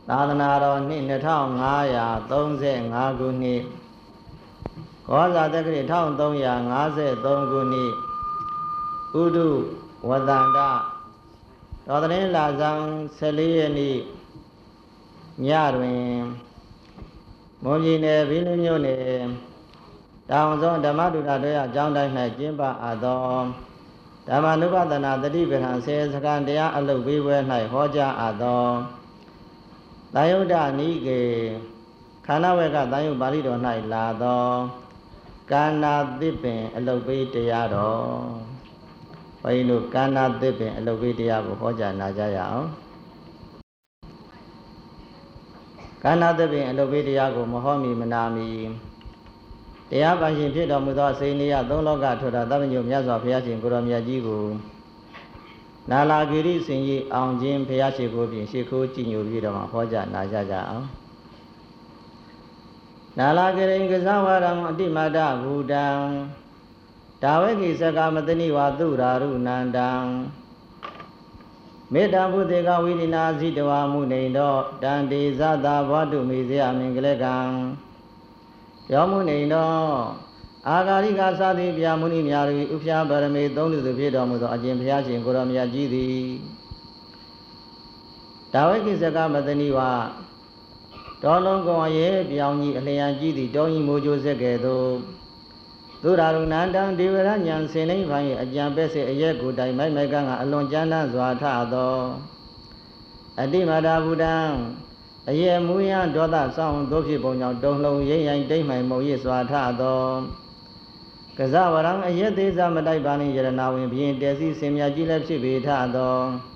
သာသနာတော်နှစ်2535ခုနှစ်ကောဇာတက္ကရာ1353ခုနှစ်ဥဒုဝတ္တန္တတော်သတင်းလာဆောင်14ရက်နေ့ညတွင်မွန်ပြည်နယ်ဘီလင်းမြို့နယ်တောင်စုံဓမ္မဒုရတော်ရအကြောင်းတိုင်း၌ကျင်းပအပ်သောဓမ္မနုပဒနာတတိပဌာန်10စခန်းတရားအလုပ်ပေးပွဲ၌ဟောကြားအပ်သောသာယုဒ္ဓနိကေခန္ဓာဝေကသာယုပါဠိတော်၌လာသောကာနာသစ်ပင်အလုပ်ပေးတရားတော်ဘုန်းကြီးတို့ကာနာသစ်ပင်အလုပ်ပေးတရားကိုဟောကြားနာကြရအောင်ကာနာသစ်ပင်အလုပ်ပေးတရားကိုမဟောမီမနာမီတရားပိုင်ရှင်ဖြစ်တော်မူသောစေနေယသုံးလောကထောတာသဗ္ဗညုမြတ်စွာဘုရားရှင်ကိုရောမြတ်ကြီးကိုနာလာဂိရိစင်ကြီးအောင်ခြင်းဘုရားရှိခိုးဖြင့်ရှိခိုးကြည်ညိုပြီးတော့မှဟောကြားနာကြကြအောင်နာလာဂိရိကဇဝရံအတိမတ္တဘူတံဒါဝကိစကမတနိဝသုရာရုနန္တံမေတ္တာဘုသေကဝိရိနာဇိတဝမုနေတောတန္တိဇတာဘောတုမေဇယမင်္ဂလကံယောမုနေတောအာဂါရိကသာတိပြမုနိများ၏ဥပ္ပယပါရမေသုံးလူသူဖြစ်တော်မူသောအကျင့်ဘုရားရှင်ကိုရောမြတ်ကြီးသည်ဒါဝိကိစကမတနိဝတောလုံးကုံအရေးပြောင်းကြီးအလျံကြီးသည်တောကြီးမိုးကြိုးစက်ကဲ့သို့သုရာရုဏန္တံဒေဝရညံစင်နိဗ္ဗာန်၏အကြံပဲ့စေအရက်ကိုတိုင်မိုက်မိုက်ကံကအလွန်ကြမ်းတမ်းစွာထသောအတိမတာဘူတံအယေမူယံဒေါသဆောင်သို့ဖြစ်ပုံကြောင့်တုံလုံးရိမ့်ရိုင်တိမ့်မှန်မုံရစ်စွာထသောကဇဝရံအယေသေးစားမတိုက်ပါနှင့်ယရနာဝင်ဖြင့်တဲစီစင်မြကြီးလည်းဖြစ်ပေထသော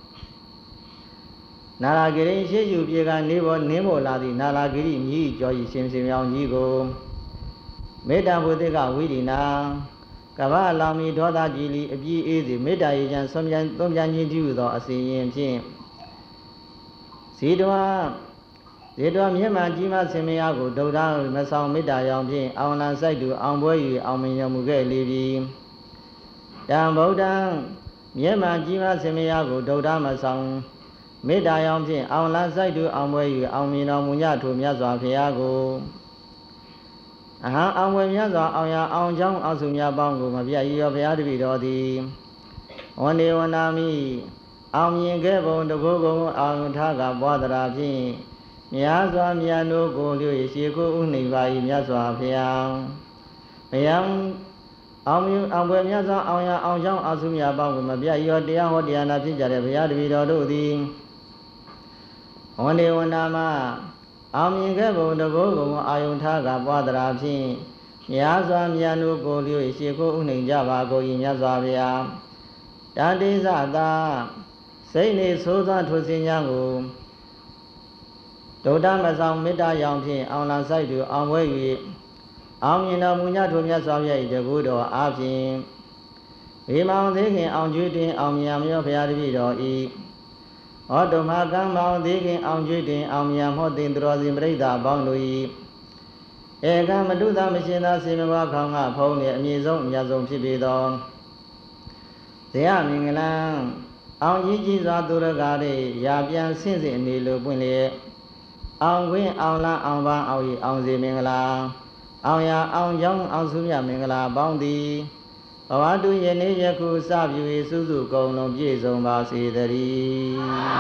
နာလာဂိရိရှိယူပြေကနေပေါ်နင်းပေါ်လာသည့်နာလာဂိရိမြည်ကျော်ဤရှင်စင်မြောင်ကြီးကိုမေတ္တာဘုသေကဝိရိနာကဗ္ဗအလောင်မီဒေါသကြီးလီအပြည့်အေးစီမေတ္တာရေချမ်းသွန်ပြန်ခြင်းတည်းဟူသောအစဉ်ရင်ဖြင့်ဇေတဝမြင့်မှကြီးမဆင်မယားကိုဒုဒ္ဒမဆောင်မေတ္တာရောင်ဖြင့်အောင်လံစိုက်သူအောင်ပွဲ၍အောင်မြင်တော်မူခဲ့လေပြီတံဗုဒ္ဓံမြင့်မှကြီးမဆင်မယားကိုဒုဒ္ဒမဆောင်မေတ္တာရောင်ဖြင့်အောင်လံစိုက်သူအောင်ပွဲ၍အောင်မြင်တော်မူညထိုမြတ်စွာဘုရားကိုအဟံအောင်ဝယ်မြတ်စွာအောင်ရအောင်ချောင်းအောင်စုများပေါင်းကိုမပြတ်ရောဘုရားတပည့်တော်သည်ဝန္ဒေဝနာမိအောင်မြင်ခဲ့ပုံတကုကုံအောင်ထားကပွားတရာဖြင့်မြတ်စွာမြတ်တို့ကိုလျှို့ရှိခိုးဥနှိပါ၏မြတ်စွာဘုရားဘယံအောင်ဝယ်မြတ်စွာအောင်ရအောင်ချောင်းအောင်စုများပေါင်းကိုမပြတ်ရောတရားဟောတရားနာဖြစ်ကြတဲ့ဘုရားတပည့်တော်တို့သည်ဝန္ဒေဝနာမအောင်မြင်ခဲ့ပုံတကုကုံအာယုန်ထားကပွားတရာဖြင့်မြတ်စွာမြတ်တို့ကိုလျှို့ရှိခိုးဥနှိကြပါကုန်၏မြတ်စွာဘုရားတန္တိဇတာစိတ်နေဆိုးသောထိုစဉ်ညာကိုဒုဒ္ဒမဆောင်မေတ္တာရောင်ဖြင့်အောင်လံဆိုင်သူအောင်ဝဲ၍အောင်မြင်တော်မူညထိုမြတ်စွာဘုရား၏တကုတော်အားဖြင့်ဘေမောင်သေးခင်အောင်ကျွေးတင်အောင်မြင်မြောဘုရားတပည့်တော်၏ဟောတုမကံမောင်သေးခင်အောင်ကျွေးတင်အောင်မြင်ဟောတင်သူတော်စင်ပြိဿပေါင်းတို့၏ဧကမတုသမရှင်သာစေမဘခေါင်းကဖုံးနှင့်အမြင့်ဆုံးအမြတ်ဆုံးဖြစ်ပေသောဇေယမင်္ဂလံအောင်ကြီးစွာသူရကား၏ရာပြန်ဆင့်စဉ်အနေလိုပွင့်လျက်အောင်ခွင့်အောင်လန်းအောင်ပန်းအောင်ဤအောင်စေမင်္ဂလာအောင်ရအောင်ကြောင်းအောင်စုမြမင်္ဂလာပေါင်းသည်ဘဝတုယနေ့ယခုစပြု၏စုစုကုန်လုံးပြည့်စုံပါစေတည်း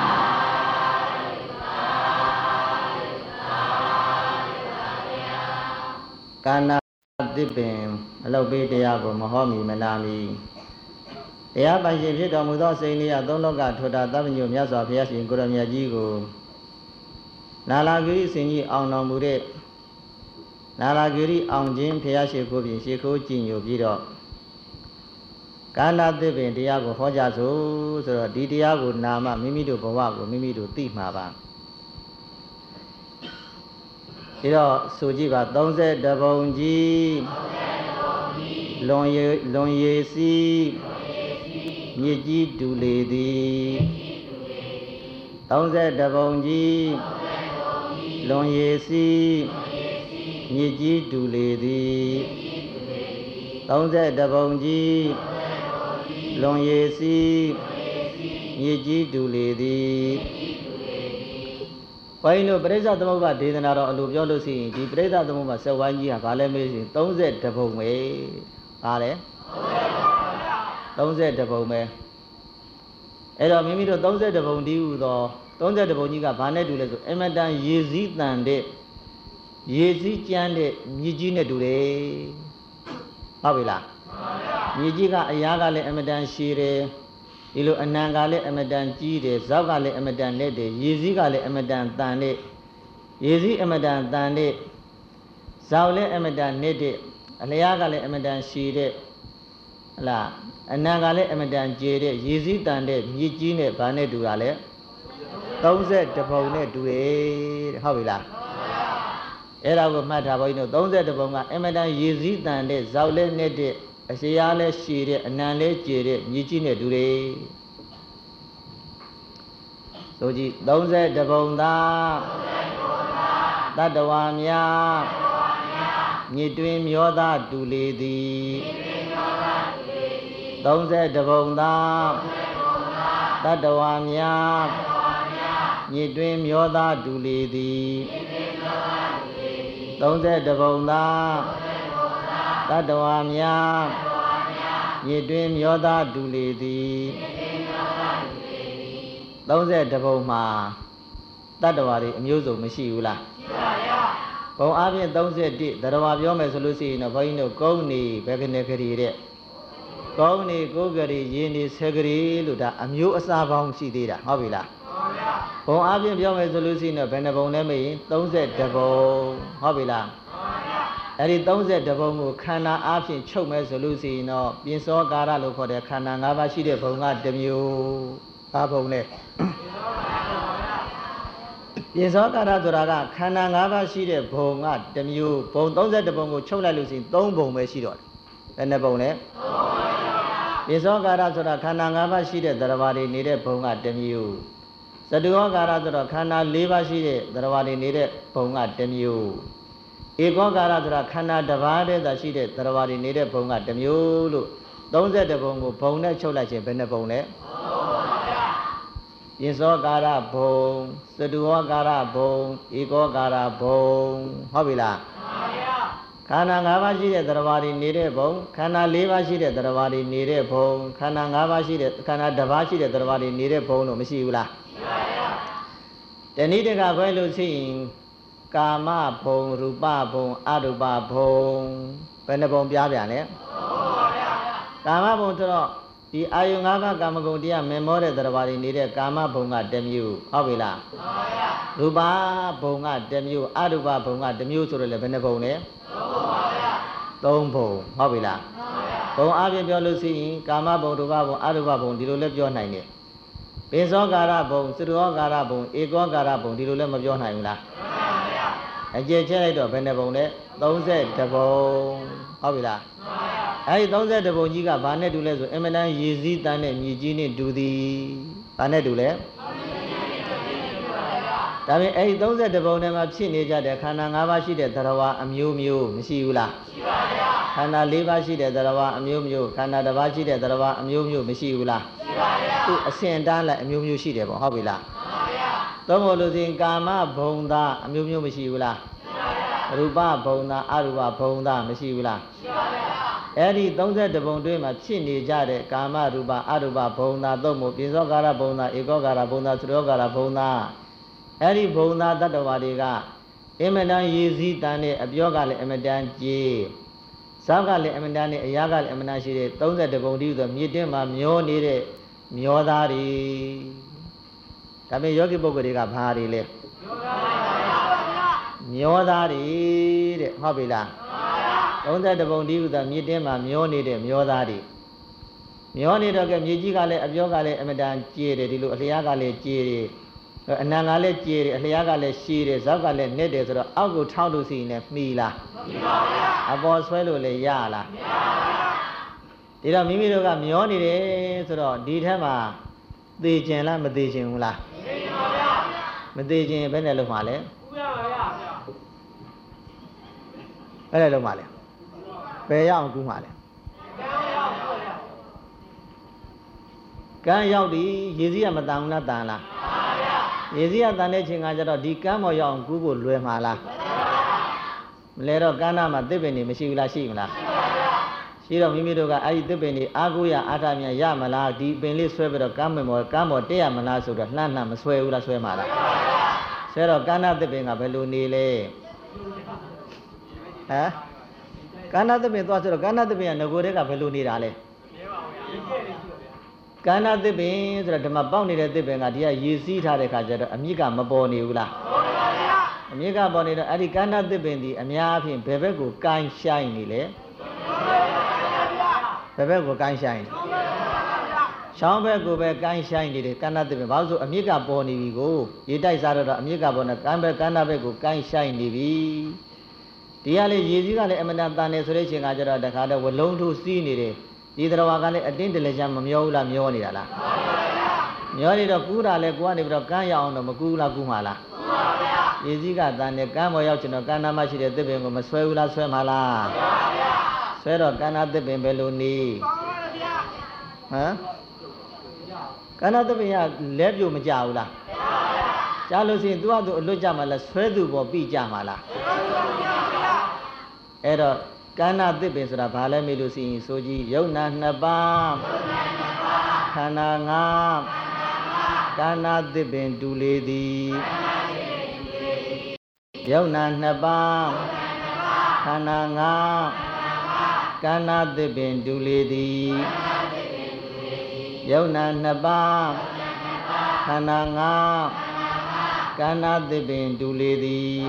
ကာနာသစ်ပင်အလုပ်ပေးတရားကိုမဟောမီမနာမီတရားပိုင်ရှင်ဖြစ်တော်မူသောစေနေယသုံးလောကထောတာသဗ္ဗညုမြတ်စွာဘုရားရှင်ကိုရောမြတ်ကြီးကိုနာလာဂိရိစင်ကြီးအောင်တော်မူတဲ့နာလာဂိရိအောင်ခြင်းဘုရားရှိခိုးဖြင့်ရှိခိုးကြည်ညိုပြီးတော့ကာနာသစ်ပင်တရားကိုဟောကြားဆိုတော့ဒီတရားကိုနာမမိမိတို့ဘဝကိုမိမိတို့သိမှာပါဒီတော့ဆိုကြည့်ပါ30ပုံကြီးလွန်ရည်စီမြစ်ကြီးတူလေသည်30ပုံကြီးလွန်ရည်စီမြစ်ကြီးတူလေသည်30ပုံကြီးလွန်ရည်စီ မြေကြီးတူလေသည်ဘိုင်းတို့ပရိစ္ဆသမုပ္ပါဒေသနာတော်အလိုပြောလို့ရှိရင်ဒီပရိစ္ဆသမုပ္ပါဆက်ဝိုင်းကြီးဟာဘာလဲမေးရင်32ပုံပဲဟာလေ32ပုံပဲအဲ့တော့မိမိတို့32ပုံဒီဟုသော32ပုံကြီးကဘာနဲ့တူလဲဆိုအမတန်ရေစည်းတန်တဲ့ရေစည်းကြမ်းတဲ့မြစ်ကြီးနဲ့တူတယ်ဟုတ်ပြီလားမြစ်ကြီးကအရာကလည်းအမတန်ရှည်တယ်ဒီလိုအနံကလည်းအမတန်ကြီးတယ်ဇောက်ကလည်းအမတန်လက်တယ်ရေစည်းကလည်းအမတန်တန်တဲ့ရေစည်းအမတန်တန်တဲ့ဇောက်လည်းအမတန်နဲ့တဲ့အလျားကလည်းအမတန်ရှည်တဲ့ဟလားအနံကလည်းအမတန်ကျယ်တဲ့ရေစည်းတန်တဲ့မြစ်ကြီးနဲ့ဘာနဲ့တူတာလဲ32ပုံနဲ့တူတယ်တဲ့ဟုတ်ပြီလားအဲ့ဒါကိုမှတ်ထားပါဦးနော်32ပုံကအမတန်ရေစည်းတန်တဲ့ဇောက်လည်းနဲ့တဲ့အစရာလည်းရှည်တဲ့အနံလည်းကျယ်တဲ့မြစ်ကြီးနဲ့တူတယ်ဆိုကြည့်32ပုံသာတတ္တဝါများမြစ်တွင်မျောသားတူလေသည်32ပုံသာတတ္တဝါများမြစ်တွင်မျောသားတူလေသည်32ပုံသာတတ္တဝါများမြစ်တွင်မျောသားတူလေသည်32ပုံမှာတတ္တဝါတွေအမျိုးစုံမရှိဘူးလားရှိပါဗျာဘုံအားဖြင့်31တတ္တဝါပြောမယ်ဆိုလို့ရှိရင်တော့ဘုန်းကြီးတို့ကုန်းနေဘယ်ကနေခရီတဲ့ကုန်းနေကိုယ်ကလေးရင်းနေဆယ်ကလေးလို့ဒါအမျိုးအစားပေါင်းရှိသေးတာဟုတ်ပြီလားဘုံအားဖြင့်ပြောမယ်ဆိုလို့ရှိရင်တော့ဘယ်နှပုံလဲမေးရင်32ပုံဟုတ်ပြီလားအဲ့ဒီ32ပုံကိုခန္ဓာအားဖြင့်ချုပ်မယ်ဆိုလို့ရှိရင်တော့ပြင်စောကာရလို့ခေါ်တဲ့ခန္ဓာ၅ပါးရှိတဲ့ဘုံကတစ်မျိုးဘာဘုံလဲပြင်စောကာရဆိုတာကခန္ဓာ၅ပါးရှိတဲ့ဘုံကတစ်မျိုးဘုံ32ပုံကိုချုပ်လိုက်လို့ရှိရင်3ပုံပဲရှိတော့တယ်ဘယ်နှပုံလဲပြင်စောကာရဆိုတာခန္ဓာ၅ပါးရှိတဲ့သရဝါတွေနေတဲ့ဘုံကတစ်မျိုးသတုဝကာရဆိုတော့ခန္ဓာ၄ပါးရှိတဲ့သရဝါတွေနေတဲ့ဘုံကတစ်မျိုးဧကောကာရဆိုတာခန္ဓာတစ်ပါးတည်းသာရှိတဲ့သရဝါတွေနေတဲ့ဘုံကတစ်မျိုးလို့32ပုံကိုဘုံနဲ့ချုပ်လိုက်ခြင်းဘယ်နှပုံလဲပြင်စောကာရဘုံသတုဝကာရဘုံဧကောကာရဘုံဟုတ်ပြီလားခန္ဓာ၅ပါးရှိတဲ့သရဝါတွေနေတဲ့ဘုံခန္ဓာ၄ပါးရှိတဲ့သရဝါတွေနေတဲ့ဘုံခန္ဓာ၅ပါးရှိတဲ့ခန္ဓာတစ်ပါးရှိတဲ့သရဝါတွေနေတဲ့ဘုံလို့မရှိဘူးလားရှိပါဗျာတဏိတကခွဲလို့ရှိရင်ကာမဘုံရူပဘုံအရူပဘုံဘယ်နှဘုံပြားပြန်လဲကာမဘုံဆိုတော့ဒီအာယု၅ပါးကာမဂုဏ်တရားမင်မောတဲ့သရဝါတွေနေတဲ့ကာမဘုံကတစ်မျိုးဟုတ်ပြီလားရူပဘုံကတစ်မျိုးအရူပဘုံကတစ်မျိုးဆိုတော့လေဘယ်နှဘုံလဲ3ဘုံဟုတ်ပြီလားဘုံအပြင်ပြောလို့ရှိရင်ကာမဘုံရူပဘုံအရူပဘုံဒီလိုလည်းပြောနိုင်တယ်ပိစောကာရဘုံသရဝကာရဘုံဧကောကာရဘုံဒီလိုလည်းမပြောနိုင်ဘူးလားအကျယ်ချဲလိုက်တော့ဘယ်နှပုံလဲ32ပုံဟုတ်ပြီလားအဲဒီ32ပုံကြီးကဘာနဲ့တူလဲဆိုအမတန်ရေစည်းတန်းတဲ့မြေကြီးနဲ့တူသည်ဘာနဲ့တူလဲဒါပေမဲ့အဲဒီ32ပုံထဲမှာဖြစ်နေကြတဲ့ခန္ဓာ၅ပါးရှိတဲ့သရဝါအမျိုးမျိုးမရှိဘူးလားရှိပါဗျာခန္ဓာ၄ပါးရှိတဲ့သရဝါအမျိုးမျိုးခန္ဓာတစ်ပါးရှိတဲ့သရဝါအမျိုးမျိုးမရှိဘူးလားရှိပါဗျာသူအစဉ်တန်းလိုက်အမျိုးမျိုးရှိတယ်ပေါ့ဟုတ်ပြီလားမှန်ပါဗျာသုံးဖို့လို့ဆိုရင်ကာမဘုံသားအမျိုးမျိုးမရှိဘူးလားရူပဘုံသားအရူပဘုံသားမရှိဘူးလားရှိပါဗျာအဲ့ဒီ32ပုံတွင်းမှာဖြစ်နေကြတဲ့ကာမရူပအရူပဘုံသားသုံးဖို့ပြင်စောကာရဘုံသားဧကောကာရဘုံသားသရောကာရဘုံသားအဲ့ဒီဘုံသားတတ္တဝါတွေကအမတန်ရည်စည်းတန်တဲ့အပြောကလည်းအမတန်ကြီးဇောက်ကလည်းအမတန်နဲ့အရာကလည်းအမတန်ရှိတဲ့32ပုံတည်းဆိုမြစ်တင်းမှာမျောနေတဲ့မျောသားတွေဒါပေမဲ့ယောဂီပုဂ္ဂိုလ်တွေကဘာတွေလဲမျောသားတွေတဲ့ဟုတ်ပြီလား32ပုံတည်းဆိုမြစ်တင်းမှာမျောနေတဲ့မျောသားတွေမျောနေတော့ကမြေကြီးကလည်းအပြောကလည်းအမတန်ကြီးတယ်ဒီလိုအလျားကလည်းကြီးတယ်အနံကလည်းကြေးတယ်အလျားကလည်းရှည်တယ်ဇောက်ကလည်းနဲ့တယ်ဆိုတော့အောက်ကိုထောက်လို့ရှိရင်လည်းမှီလားမှီပါဗျာအပေါ်ဆွဲလို့လည်းရလားမရပါဘူးဒီတော့မိမိတို့ကမျောနေတယ်ဆိုတော့ဒီထက်မှာသေခြင်းလားမသေခြင်းဘူးလားသေပါဗျာမသေခြင်းဘယ်နဲ့လုံးမှာလဲဥရပါဗျာဘယ်နဲ့လုံးမှာလဲဘယ်ရအောင်ကူးမှာလဲကံရောက်ပြီရေစီးကမတန်ဘူးလားတန်လားရေစီးကတန်တဲ့ချိန်ကကျတော့ဒီကမ်းပေါ်ရောက်အောင်ကူးဖို့လွယ်မှာလားမလဲတော့ကမ်းနားမှာသစ်ပင်တွေမရှိဘူးလားရှိမလားရှိတော့မိမိတို့ကအဲ့ဒီသစ်ပင်တွေအားကိုးရအားထားမြန်ရမလားဒီပင်လေးဆွဲပြီးတော့ကမ်းပေါ်တက်ရမလားဆိုတော့လှမ်းမဆွဲဘူးလားဆွဲမှာလားဆွဲတော့ကမ်းနားသစ်ပင်ကဘယ်လိုနေလဲဟမ်ကန္နာသစ်ပင်သွားဆိုတော့ကန္နာသစ်ပင်ကငကိုယ်တည်းကဘယ်လိုနေတာလဲကန္နာသစ်ပင်ဆိုတော့ဓမ္မပေါက်နေတဲ့သစ်ပင်ကဒီကရေစီးထားတဲ့ခါကျတော့အမြစ်ကမပေါ်နေဘူးလားပေါ်ပါဗျာအမြစ်ကပေါ်နေတော့အဲ့ဒီကန္နာသစ်ပင်ဒီအများအဖြစ်ဘယ်ဘက်ကိုကိုင်းရှိုင်းနေလဲဘယ်ဘက်ကိုကိုင်းရှိုင်းချောင်းဘက်ကိုပဲကိုင်းရှိုင်းနေတယ်ကန္နာသစ်ပင်ဘာလို့ဆိုအမြစ်ကပေါ်နေပြီကိုရေတိုက်စားတော့အမြစ်ကပေါ်နေကန္နာဘက်ကိုကိုင်းရှိုင်းနေပြီဒီကလေးရေစီးကလည်းအမတန်တန်နေဆိုတဲ့အချိန်ကကျတော့တခါတော့ဝလုံးထိုးစီးနေတယ်ဒီတော်ဝါကလည်းအတင်းတလဲချမ်းမမျောဘူးလားမျောနေတာလားမျောနေတော့ကူးတာလဲကိုကနေပြီးတော့ကမ်းရအောင်တော့မကူးလားကူးမှာလားကူးပါဗျာရေစီးကတန်နေကမ်းပေါ်ရောက်ချင်တော့ကမ်းနားမရှိတဲ့သစ်ပင်ကိုမဆွဲဘူးလားဆွဲမှာလားဆွဲပါဗျာဆွဲတော့ကမ်းနားသစ်ပင်ပဲလို့နေပါဗျာဟမ်ကမ်းနားသစ်ပင်ကလဲပြိုမကြဘူးလားကြားလို့ရှိရင်သူကသူအလွတ်ကြမှာလားဆွဲသူပေါ်ပြီးကြမှာလားအဲ့တော့ကန္နာသစ်ပင်ဆိုတာဘာလဲမေးလို့ရှိရင်ဆိုကြည့်ယုံနာနှစ်ပါးခန္ဓာ၅ကန္နာသစ်ပင်တူလေသည်ယုံနာနှစ်ပါးခန္ဓာ၅ကန္နာသစ်ပင်တူလေသည်ယုံနာနှစ်ပါးခန္ဓာ၅ကန္နာသစ်ပင်တူလေသည်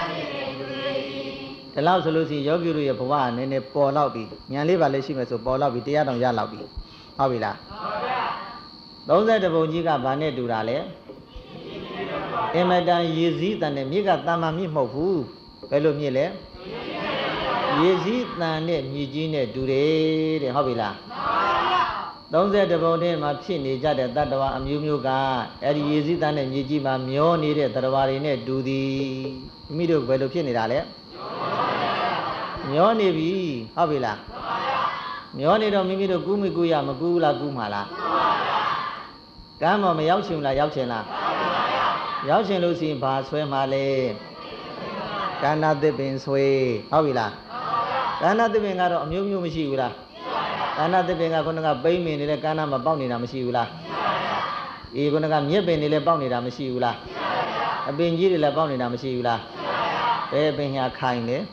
ဒီလောက်ဆိုလို့ရှိရင်ယောဂီတို့ရဲ့ဘဝနည်းနည်းပေါ်လောက်ပြီဉာဏ်လေးပါလေးရှိမယ်ဆိုပေါ်လောက်ပြီတရားတော်ရလောက်ပြီဟုတ်ပြီလားဟုတ်ပါဗျာ32ပုံကြီးကဘာနဲ့တူတာလဲအမတန်ရေစည်းတန်တဲ့မြစ်ကတန်မာမြစ်မဟုတ်ဘူးဘယ်လိုမြစ်လဲရေစည်းတန်တဲ့မြစ်ကြီးနဲ့တူတယ်တဲ့ဟုတ်ပြီလားဟုတ်ပါဗျာ32ပုံထဲမှာဖြစ်နေကြတဲ့တတ္တဝါအမျိုးမျိုးကအဲဒီရေစည်းတန်တဲ့မြစ်ကြီးမှာမျောနေတဲ့တတ္တဝါတွေနဲ့တူသည်မိမိတို့ဘယ်လိုဖြစ်နေတာလဲမျောနေပြီဟုတ်ပြီလားမျောနေတော့မိမိတို့ကူးမိကူးရမကူးလားကူးမှာလားကမ်းပေါ်မရောက်ချင်လားရောက်ချင်လားရောက်ချင်လို့ရှိရင်ဘာဆွဲမှာလဲကန္နာသစ်ပင်ဆွဲဟုတ်ပြီလားကန္နာသစ်ပင်ကတော့အမျိုးမျိုးမရှိဘူးလားကန္နာသစ်ပင်ကခုနကပိမ့်မင်နေတဲ့ကန္နာမပေါက်နေတာမရှိဘူးလားအေးခုနကမြက်ပင်တွေလည်းပေါက်နေတာမရှိဘူးလားအပင်ကြီးတွေလည်းပေါက်နေတာမရှိဘူးလားဘယ်ပင်ညာခိုင်လဲ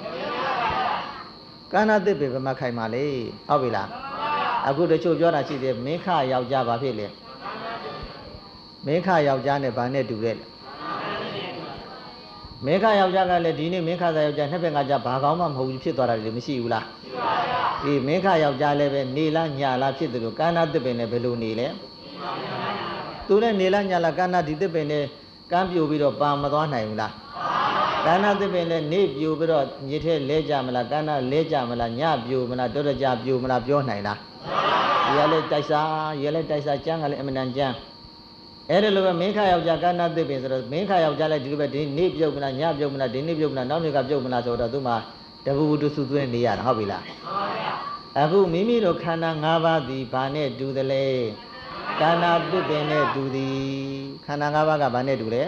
ကန္နာသစ်ပင်ဘယ်မှာခိုင်မှာလဲဟုတ်ပြီလားအခုတချို့ပြောတာရှိတယ်မင်းခယောက်ျားဘာဖြစ်လဲမင်းခယောက်ျားနဲ့ဘာနဲ့တူလဲမင်းခယောက်ျားကလည်းဒီနေ့မင်းခသာယောက်ျားနှစ်ဘက်ကကြဘာကောင်းမှမဟုတ်ဘူးဖြစ်သွားတာလည်းမရှိဘူးလားဒီမင်းခယောက်ျားလည်းပဲနေလားညလားဖြစ်တယ်လို့ကန္နာသစ်ပင်နဲ့ဘယ်လိုနေလဲသူနဲ့နေလားညလားကန္နာဒီသစ်ပင်နဲ့ကမ်းပြိုပြီးတော့ပါမသွားနိုင်ဘူးလားကန္နာသစ်ပင်လည်းနေပြိုပြီးတော့မြေထဲလဲကြမလားကန္နာလဲကြမလားညပြိုမလားတော်တော်ကြပြိုမလားပြောနိုင်လားဒီကလည်းတိုက်စားရလည်းတိုက်စားကျမ်းကလည်းအမှန်တန်ကျမ်းအဲ့ဒါလိုပဲမင်းခယောက်ျားကန္နာသစ်ပင်ဆိုတော့မင်းခယောက်ျားလည်းဒီလိုပဲဒီနေပြုတ်မလားညပြုတ်မလားဒီနေ့ပြုတ်မလားနောက်နေ့ကပြုတ်မလားဆိုတော့သူမှတပူတူစုသွင်းနေရတာဟုတ်ပြီလားအခုမိမိတို့ခန္ဓာ၅ပါးသည်ဘာနဲ့တူသလဲကန္နာသစ်ပင်နဲ့တူသည်ခန္ဓာ၅ပါးကဘာနဲ့တူလဲ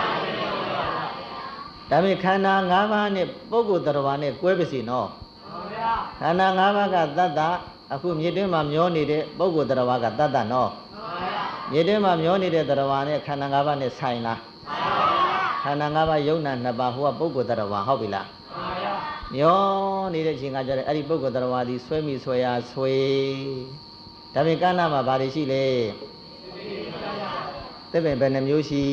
ဒါပေမဲ့ခန္ဓာ၅ပါးနဲ့ပုဂ္ဂိုလ်တရားနဲ့ကွဲပါစီနော်ခန္ဓာ၅ပါးကတတ္တအခုမြေတွင်းမှာမျောနေတဲ့ပုဂ္ဂိုလ်တရားကတတ္တနော်မြေတွင်းမှာမျောနေတဲ့တရားနဲ့ခန္ဓာ၅ပါးနဲ့ဆိုင်လားခန္ဓာ၅ပါးယုံနာ2ပါးဟိုကပုဂ္ဂိုလ်တရားဟုတ်ပြီလားမျောနေတဲ့အချိန်ကကြတဲ့အဲ့ဒီပုဂ္ဂိုလ်တရားဒီဆွဲမိဆွဲရဆွဲဒါပေမဲ့ကန္နာမှာဘာတွေရှိလဲသစ်ပင်ဘယ်နှမျိုးရှိ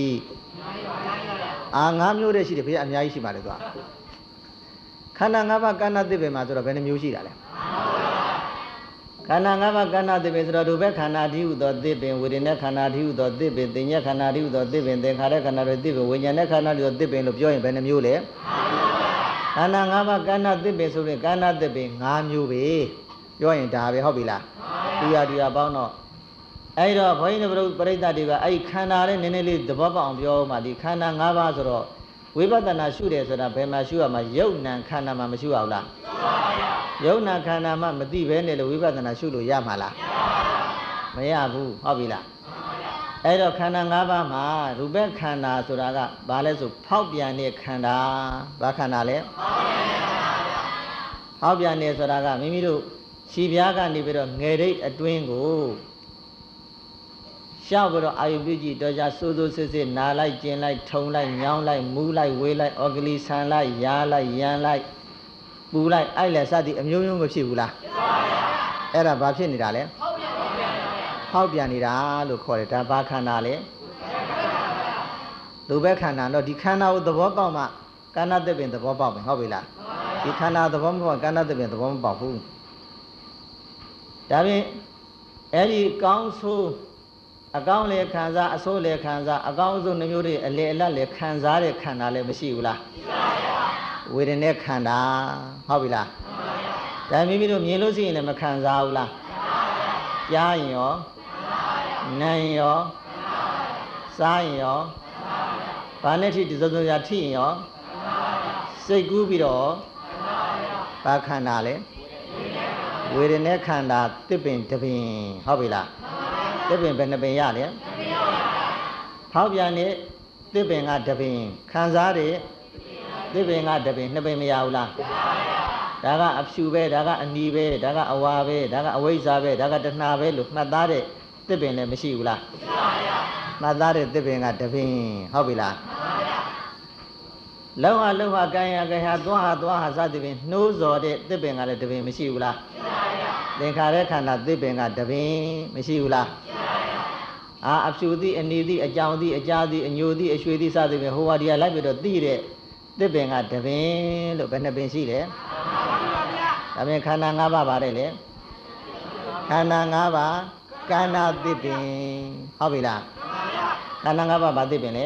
၅မျိုးတည်းရှိတယ်ဖေအများကြီးရှိပါလေသူကခန္ဓာ၅ပါးကန္နာသစ်ပင်မှာဆိုတော့ဘယ်နှမျိုးရှိတာလဲခန္ဓာ၅ပါးကန္နာသစ်ပင်ဆိုတော့ဒုဘက်ခန္ဓာဓိဟုသောသစ်ပင်ဝေဒနာခန္ဓာဓိဟုသောသစ်ပင်သင်ညက်ခန္ဓာဓိဟုသောသစ်ပင်သင်္ခါရခန္ဓာဓိဟုသစ်ပင်ဝိညာဉ်နဲ့ခန္ဓာဓိဟုသောသစ်ပင်လို့ပြောရင်ဘယ်နှမျိုးလဲခန္ဓာ၅ပါးကန္နာသစ်ပင်ဆိုရင်ကန္နာသစ်ပင်၅မျိုးပဲပြောရင်ဒါပဲဟုတ်ပြီလားတရားပေါင်းတော့အဲ့တော့ဘုန်းကြီးတို့ပရိသတ်တွေကအဲ့ခန္ဓာလေးနည်းနည်းလေးသဘောပေါက်အောင်ပြောမှဒီခန္ဓာ၅ပါးဆိုတော့ဝိပဿနာရှုတယ်ဆိုတာဘယ်မှာရှုရမှာယုတ်နံခန္ဓာမှာမရှုအောင်လားယုတ်နံခန္ဓာမှာမသိဘဲနဲ့လို့ဝိပဿနာရှုလို့ရမှာလားမရဘူးဟုတ်ပြီလားအဲ့တော့ခန္ဓာ၅ပါးမှာရူပခန္ဓာဆိုတာကဘာလဲဆိုဖောက်ပြန်တဲ့ခန္ဓာဘာခန္ဓာလဲဖောက်ပြန်တဲ့ဆိုတာကမိမိတို့ခြေပြားကနေပြီးတော့ငယ်ရိတ်အတွင်းကိုရှောက်ပြီးတော့အာယုပြုကြည့်တော့ကြစိုးစိုးစစ်စစ်နာလိုက်ကျင်လိုက်ထုံလိုက်ညောင်းလိုက်မူးလိုက်ဝေးလိုက်အော်ဂလီဆန်လိုက်ယားလိုက်ရန်လိုက်ပူလိုက်အိုက်လက်စသည်အမျိုးမျိုးမဖြစ်ဘူးလားဖြစ်ပါဗျာအဲ့ဒါဘာဖြစ်နေတာလဲဖောက်ပြန်နေတာလို့ခေါ်တယ်ဒါဘာခန္ဓာလဲလူပဲခန္ဓာတော့ဒီခန္ဓာကိုသဘောပေါက်မှကာဏသစ်ပင်သဘောပေါက်မယ်ဟုတ်ပြီလားဒီခန္ဓာသဘောမပေါက်ကာဏသစ်ပင်သဘောမပေါက်ဘူးဒါဖြင့်အဲ့ဒီကောင်းဆိုးအကောင်းလေခံစားအဆိုးလေခံစားအကောင်းဆုံးနှမျိုးတွေအလေအလတ်လေခံစားတဲ့ခန္ဓာလည်းမရှိဘူးလားရှိပါဗျာဝေဒနာခန္ဓာဟုတ်ပြီလားမှန်ပါဗျာဒါမိမိတို့မြင်လို့ရှိရင်လည်းမခံစားဘူးလားမှန်ပါဗျာကြားရင်ရောနားရင်ရောစားရင်ရောဘာနဲ့ထိဒီစုံစုံရထိရင်ရောစိတ်ကူးပြီးတော့ဘာခန္ဓာလဲဝေဒနာခန္ဓာတစ်ပင်တစ်ပင်ဟုတ်ပြီလားတစ်ပင်ဘယ်နှပင်ရလဲဖောက်ပြန်တဲ့တစ်ပင်ကတစ်ပင်ခံစားတဲ့တစ်ပင်ကတစ်ပင်နှစ်ပင်မရဘူးလားဒါကအဖြူပဲဒါကအနီပဲဒါကအဝါပဲဒါကအဝိဇ္ဇာပဲဒါကတဏှာပဲလို့မှတ်သားတဲ့တစ်ပင်လည်းမရှိဘူးလားရှိပါဗျာမှတ်သားတဲ့တစ်ပင်ကတစ်ပင်ဟုတ်ပြီလားမှန်ပါဗျာလောဟာလောဟာကာယကာယသွားဟာသွားဟာစသဖြင့်နှိုးစော်တဲ့တစ်ပင်ကလည်းတစ်ပင်မရှိဘူးလားရှိပါဗျာသင်္ခါရခန္ဓာတစ်ပင်ကတစ်ပင်မရှိဘူးလားရှိပါဗျာအဖြူသည်အနီသည်အကြောင်သည်အကြားသည်အညိုသည်အရွှေသည်စသဖြင့်ဟိုဟာဒီဟာလိုက်ပြီးတော့သိတဲ့တစ်ပင်ကတစ်ပင်လို့ဘယ်နှပင်ရှိလဲဒါပြန်ခန္ဓာ၅ပါးပါတယ်လေခန္ဓာ၅ပါးကန္နာတစ်ပင်ဟုတ်ပြီလားခန္ဓာ၅ပါးဘာတစ်ပင်လဲ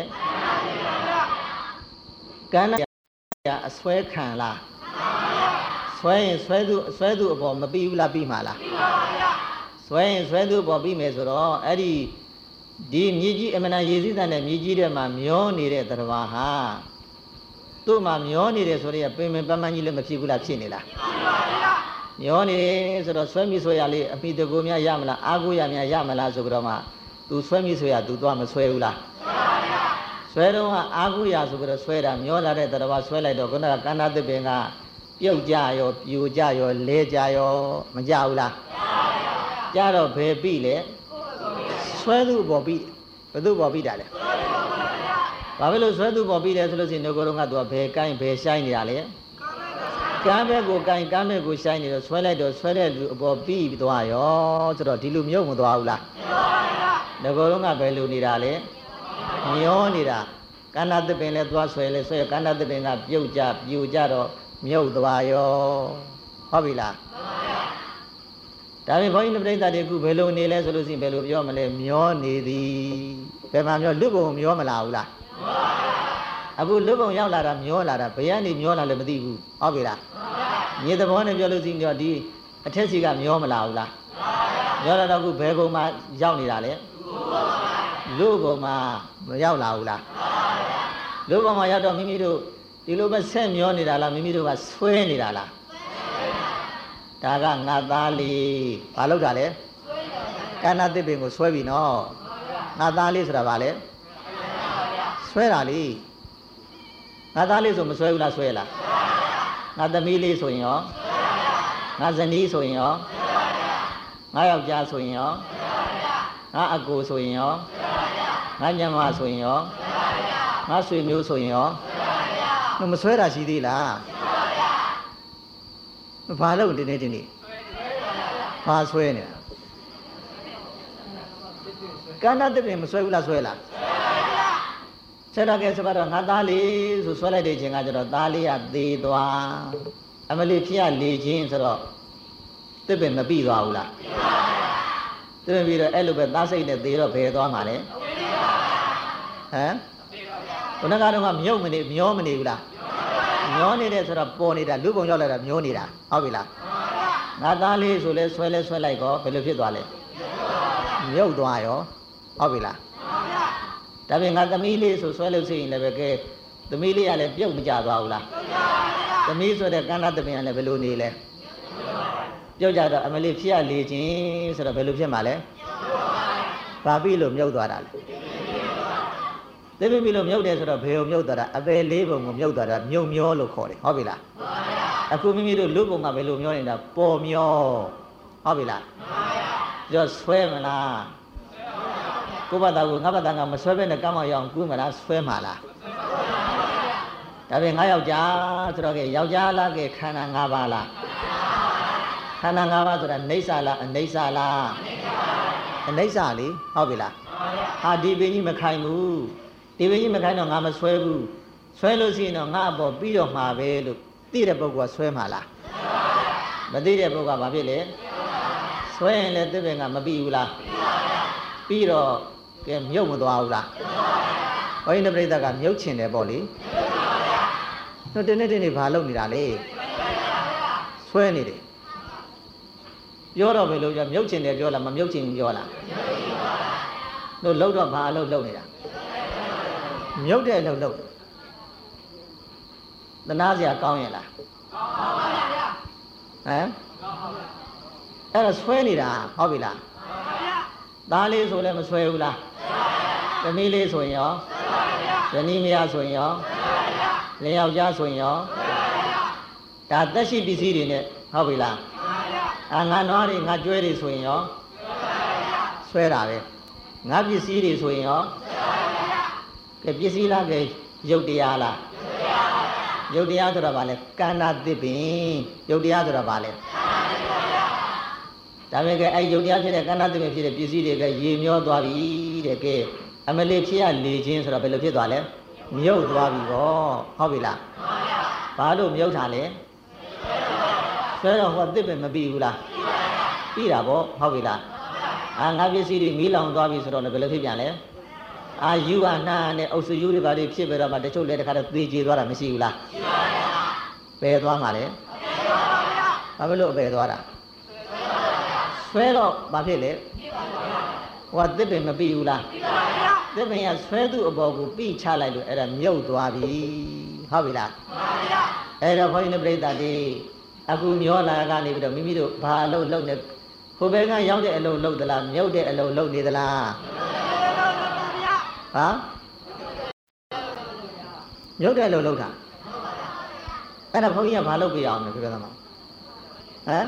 ကန္နာအစွဲခံလားစွဲရင်စွဲသူအပေါ်မပြီးဘူးလားပြီးမှာလားပြီးပါဗျာစွဲရင်စွဲသူအပေါ်ပြီးမယ်ဆိုတော့အဲ့ဒီမြေကြီးအမှန်တန်ရေစည်းတဲ့မြေကြီးထဲမှာမျောနေတဲ့သတ္တဝါဟာသူ့မှာမျောနေတယ်ဆိုတော့ပင်ပင်ပန်းပန်းကြီးလည်းမဖြစ်ဘူးလားဖြစ်နေလားဖြစ်ပါဗျာမျောနေဆိုတော့ဆွဲမိဆွဲရလေးအမိတကူများရမလားအာကိုရများရမလားဆိုကြတော့မှ तू ဆွဲမိဆွဲရ तू သွားမဆွဲဘူးလားဆွဲပါဗျာဆွဲတော့အာကိုရဆိုကြတော့ဆွဲတာမျောလာတဲ့သတ္တဝါဆွဲလိုက်တော့ခုနကကန္နာသစ်ပင်ကပြုတ်ကြရောပြိုကြရောလဲကြရောမကြဘူးလားကြတော့ဘယ်ပြီလဲဆွဲသူ့ပေါ်ပြီဘယ်သူ့ပေါ်ပြီတာလဲဘာဖြစ်လို့ဆွဲသူ့ပေါ်ပြီလဲဆိုလို့ရှိရင်ငကိုယ်တော့ကသူကဘယ်ကိုင်းဘယ်ဆိုင်နေတာလဲကမ်းဘက်ကိုကိုင်းကမ်းဘက်ကိုဆိုင်နေတော့ဆွဲလိုက်တော့ဆွဲတဲ့လူအပေါ်ပြီသွားရောဆိုတော့ဒီလူမြုပ်မသွားဘူးလားငကိုယ်တော့ကဘယ်လူနေတာလဲမျောနေတာကန္နာသစ်ပင်လဲသွားဆွဲလဲဆွဲကန္နာသစ်ပင်ကပြုတ်ကြပြိုကြတော့မြုပ်သွားရောဟုတ်ပြီလားဒါပေမဲ့ဘုန်းကြီးပြိဿတွေအခုဘယ်လိုနေလဲဆိုလို့ရှိရင်ဘယ်လိုပြောမလဲမျောနေသည်ဘယ်မှာမျောလွတ်ပုံမျောမလာဘူးလားအခုလွတ်ပုံရောက်လာတာမျောလာတာဘယ်ကနေမျောလာလဲမသိဘူးဟုတ်ပြီလားမြေသဘောနဲ့ပြောလို့ရှိရင်တော့ဒီအထက်စီကမျောမလာဘူးလားမျောလာတော့အခုဘယ်ကုံမှာရောက်နေတာလဲလွတ်ကုံမှာမရောက်လာဘူးလားလွတ်ကုံမှာရောက်တော့မိမိတို့ဒီလိုပဲဆက်မျောနေတာလားမိမိတို့ကဆွဲနေတာလားဒါကငါသားလေးဘာလုပ်တာလဲကန္နာသစ်ပင်ကိုဆွဲပြီနော်ငါသားလေးဆိုတာဘာလဲဆွဲတာလေငါသားလေးဆိုမဆွဲဘူးလားဆွဲလားငါသမီးလေးဆိုရင်ရောငါဇနီးဆိုရင်ရောငါယောက်ျားဆိုရင်ရောငါအကိုဆိုရင်ရောငါညမဆိုရင်ရောငါဆွေမျိုးဆိုရင်ရောမဆွဲတာရှိသေးလားဘာလို့ဒီနေ့ဘာဆွဲနေတာကန္နာသစ်ပင်မဆွဲဘူးလားဆွဲလားဆွဲတော့ကဲဆိုတော့ငါသားလေးဆိုဆွဲလိုက်တဲ့ချိန်ကကျတော့သားလေးကသေးသွားအမလေးဖြစ်ရလေချင်းဆိုတော့သစ်ပင်မပြီးသွားဘူးလားသစ်ပင်ပြီးတော့အဲ့လိုပဲသားစိတ်နဲ့သေးတော့ဘယ်သွားမှာလဲဟမ်ဘုန်းကတော့မြုပ်မနေမျောမနေဘူးလားမျောနေတယ်ဆိုတော့ပေါ်နေတာလူပုံရောက်လာတာမျောနေတာဟုတ်ပြီလားငါသားလေးဆိုလဲဆွဲလိုက်ကောဘယ်လိုဖြစ်သွားလဲမြုပ်သွားရောဟုတ်ပြီလားဒါပြင်ငါသမီးလေးဆိုဆွဲလို့ရှိရင်လည်းပဲကဲသမီးလေးကလည်းပြုတ်မကြသွားဘူးလားသမီးဆိုတဲ့ကန္နာသစ်ပင်ကလည်းဘယ်လိုနေလဲပြုတ်ကြတော့အမလေးဖြစ်ရလေချင်းဆိုတော့ဘယ်လိုဖြစ်မှာလဲဘာပြီးလို့မြုပ်သွားတာလဲသစ်ပင်ပြီးလို့မြုပ်တယ်ဆိုတော့ဘေုံမြုပ်သွားတာအပယ်လေးပုံကိုမြုပ်သွားတာမြုံမျောလို့ခေါ်တယ်ဟုတ်ပြီလားအခုမိမိတို့လူပုံကဘယ်လိုမျောနေတာပေါ်မျောဟုတ်ပြီလားကြောဆွဲမလားကိုယ့်ဘာသာကိုငါဘာသာကမဆွဲဘဲနဲ့ကမ်းမရအောင်ကူးမလားဆွဲမှာလားဒါပေမဲ့ငါယောက်ျားဆိုတော့ကယောက်ျားလားကခန္ဓာ၅ပါးလားခန္ဓာ၅ပါးဆိုတာနေဆာလားအနေဆာလားအနေဆာလေဟုတ်ပြီလားဟာဒီပင်ကြီးမခိုင်ဘူးဒီပင်ကြီးမခိုင်တော့ငါမဆွဲဘူးဆွဲလို့ရှိရင်တော့ငါအပေါ်ပြီးတော့မှာပဲလို့သိတဲ့ပုဂ္ဂိုလ်ကဆွဲမှာလားမသိတဲ့ပုဂ္ဂိုလ်ကဘာဖြစ်လဲဆွဲရင်လည်းသစ်ပင်ကမပြီးဘူးလားပြီးတော့ကဲမြုပ်မသွားဘူးလားဘုန်းကြီးပြိဿကမြုပ်ချင်တယ်ပေါ့လေတို့တင်းနေဘာလုပ်နေတာလဲဆွဲနေတယ်ပြောတော့ဘယ်လိုကြမြုပ်ချင်တယ်ပြောလားမမြုပ်ချင်ဘူးပြောလားတို့လှုပ်တော့ဘာအလုပ်လုပ်နေတာမြုပ်တဲ့အလုပ်လုပ်သနာစရာကောင်းရဲ့လားကောင်းပါဗျာဟမ်အဲ့ဒါဆွဲနေတာဟုတ်ပြီလားသားလေးဆိုလည်းမဆွဲဘူးလားသမီးလေးဆိုရင်ရောဇနီးမယားဆိုရင်ရောလင်ယောက်ျားဆိုရင်ရောဒါသက်ရှိပစ္စည်းတွေနဲ့ဟုတ်ပြီလားငါနွားတွေငါကျွဲတွေဆိုရင်ရောဆွဲတာပဲငါပစ္စည်းတွေဆိုရင်ရောကဲပစ္စည်းလားကဲရုပ်တရားလားရုပ်တရားဆိုတာဘာလဲကန္နာသစ်ပင်ရုပ်တရားဆိုတာဘာလဲဒါပေမဲ့ကဲအဲ့ရုပ်တရားဖြစ်တဲ့ကန္နာသစ်ပင်ဖြစ်တဲ့ပစ္စည်းတွေကရေမျောသွားပြီတဲ့ကဲအမလေးဖြစ်ရလေခြင်းဆိုတော့ဘယ်လိုဖြစ်သွားလဲမြုပ်သွားပြီဗောဟုတ်ပြီလားဘာလို့မြုပ်တာလဲဆွဲတော့ဟောသစ်ပင်မပြီးဘူးလားပြီးတာဗောဟုတ်ပြီလားငါပစ္စည်းတွေမီးလောင်သွားပြီဆိုတော့လည်းဘယ်လိုဖြစ်ပြန်လဲယူဟာနှာနဲ့အုပ်စုယူတွေဘာတွေဖြစ်ပြီးတော့မှတချို့လည်းတခါတော့သေကျေသွားတာမရှိဘူးလားရှိပါဗျာပယ်သွားမှာလေဘာဖြစ်လို့ပယ်သွားတာဆွဲတော့ဘာဖြစ်လဲဟောသစ်ပင်မပြီးဘူးလားပြီးပါဗျာသစ်ပင်ကဆွဲသူ့အပေါ်ကိုပြီးချလိုက်လို့အဲ့ဒါမြုပ်သွားပြီဟုတ်ပြီလားမှန်ပါဗျာအဲ့တော့ဘုန်းကြီးတို့ပြိဿတွေအခုမျောလာကနေပြီးတော့မိမိတို့ဘာအလုပ်လုပ်နေဟိုဘက်ကရောက်တဲ့အလုပ်လုပ်သလားမြုပ်တဲ့အလုပ်လုပ်နေသလားဟာမြုပ်တဲ့အလုပ်လုပ်တာအဲ့ဒါဘုန်းကြီးကဘာလုပ်ပြရအောင်လဲပြောသမှာဟမ်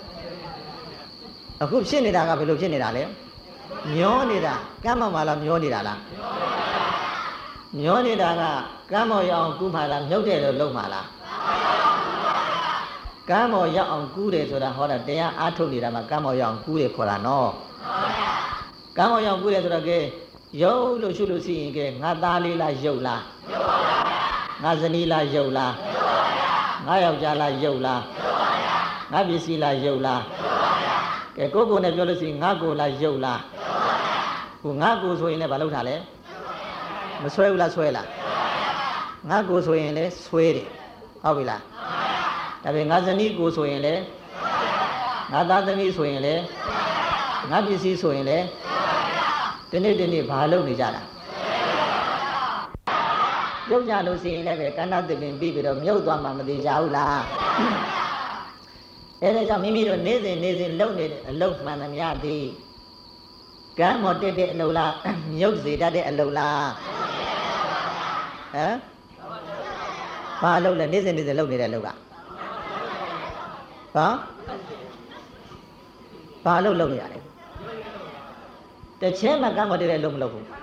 အခုဖြစ်နေတာကဘယ်လိုဖြစ်နေတာလဲမျောနေတာကမ်းမောင်မှာလားမျောနေတာလားမျောနေတာကကမ်းမောင်ရောက်အောင်ကူးမှာလားမြုပ်တဲ့လို့လုပ်မှာလားကမ်းမောင်ရောက်အောင်ကူးတယ်ဆိုတာဟောတာတရားအားထုတ်နေတာမှာကမ်းမောင်ရောက်အောင်ကူးတယ်ခေါ်တာနော်ကမ်းမောင်ရောက်ကူးတယ်ဆိုတော့ကဲရုပ်လို့ရှုလို့ရှိရင်ကဲငါသားလေးလားရုပ်လားရုပ်ပါဗျာငါဇနီးလားရုပ်လားရုပ်ပါဗျာငါယောက်ျားလားရုပ်လားရုပ်ပါဗျာငါပစ္စည်းလားရုပ်လားရုပ်ပါဗျာကဲကိုယ်ကိုယ်နဲ့ပြောလို့ရှိရင်ငါကိုယ်လားရုပ်လားရုပ်ပါဗျာဟိုငါကိုယ်ဆိုရင်လည်းဘာလုပ်တာလဲမဆွဲဘူးလားဆွဲလားငါကိုယ်ဆိုရင်လည်းဆွဲတယ်ဟုတ်ပြီလားဒါပေမဲ့ငါဇနီးကိုယ်ဆိုရင်လည်းငါသားသမီးဆိုရင်လည်းငါပစ္စည်းဆိုရင်လည်းဒီနေ့ဘာလုပ်နေကြတာရုပ်ကြလို့ရှိရင်လည်းပဲကန္နာသစ်ပင်ပြီးပြီးတော့မြုပ်သွားမှမသိကြဘူးလားအဲဒါကြောင့်မိမိတို့နေ့စဉ်လုပ်နေတဲ့အလုပ်မှန်သမျှသည်ကံမောတက်တဲ့အလုပ်လားမြုပ်စေတတ်တဲ့အလုပ်လားဟမ်ဘာအလုပ်လဲနေ့စဉ်လုပ်နေတဲ့အလုပ်ကဘာအလုပ်လုပ်နေရလဲတစ်ချက်မှကံမတည့်တဲ့အလုပ်မလုပ်ဘူး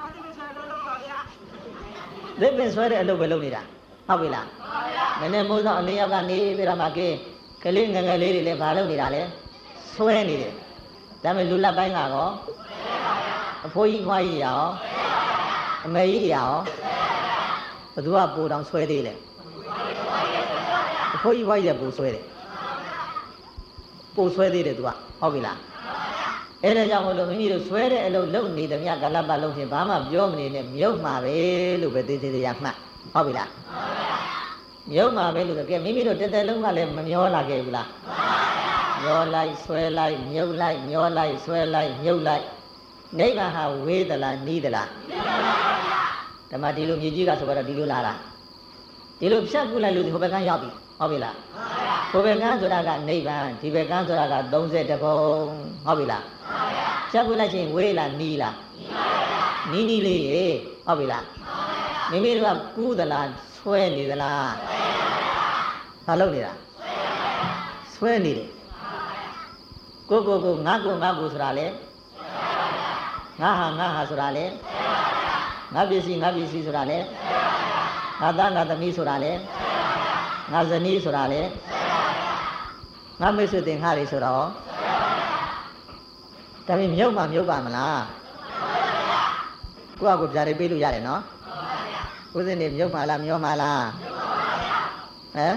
သစ်ပင်ဆွဲတဲ့အလုပ်ပဲလုပ်နေတာဟုတ်ပြီလားမနေ့မိုးစောအနေရောက်ကနေပြီးတော့မှကလေးငယ်လေးတွေလည်းဘာလုပ်နေတာလဲဆွဲနေတယ်ဒါပေမဲ့လူလက်ပိုင်းကတော့အဖိုးကြီးခွားကြီးရောအမေကြီးရောဘသူကပိုတောင်ဆွဲသေးလဲအဖိုးကြီးခွားကြီးကပိုဆွဲတယ်ပိုဆွဲသေးတယ်သူကဟုတ်ပြီလားအဲ့ဒါကြောင့်မို့လို့မိမိတို့ဆွဲတဲ့အလုပ်လုပ်နေတယ်မြတ်ကလပ်ပတ်လုံးဖြင့်ဘာမှပြောမနေနဲ့မြုပ်မှာပဲလို့ပဲသေးသေးရမှတ်ဟုတ်ပြီလားမြုပ်မှာပဲလို့ကဲမိမိတို့တက်တက်လုံးကလည်းမမျောလာခဲ့ဘူးလားမျောလိုက်ဆွဲလိုက်မြုပ်လိုက်မျောလိုက်ဆွဲလိုက်မြုပ်လိုက်နိဗ္ဗာန်ဟာဝေးသလားနီးသလားဓမ္မဒီလိုမြေကြီးကဆိုတော့ဒီလိုလာတာဒီလိုဖြတ်ကူလိုက်လို့ဟိုဘက်ကရောက်ပြီဟုတ်ပြီလားဟိုဘက်ကဆိုတာကနိဗ္ဗာန်ဒီဘက်ကဆိုတာက32ဘုံဟုတ်ပြီလားချက်ကူလိုက်ချင်းဝေးလားနီးလားနီးနီးလေးရေဟုတ်ပြီလားမိမိတို့ကကူးသလားဆွဲနေသလားဘာလုပ်နေတာဆွဲနေတယ်ကိုငါကိုဆိုတာလေငါဟာဆိုတာလေငါပစ္စည်းဆိုတာလေငါသားငါသမီးဆိုတာလေငါဇနီးဆိုတာလေငါမိတ်ဆွေတင်ခါတွေဆိုတော့ဒါပေမဲ့မြုပ်ပါမလားကိုယ့်အကိုပြားတွေပေးလို့ရတယ်နော်ဦးစင်းနေမြုပ်ပါလားမျောပါလားဟမ်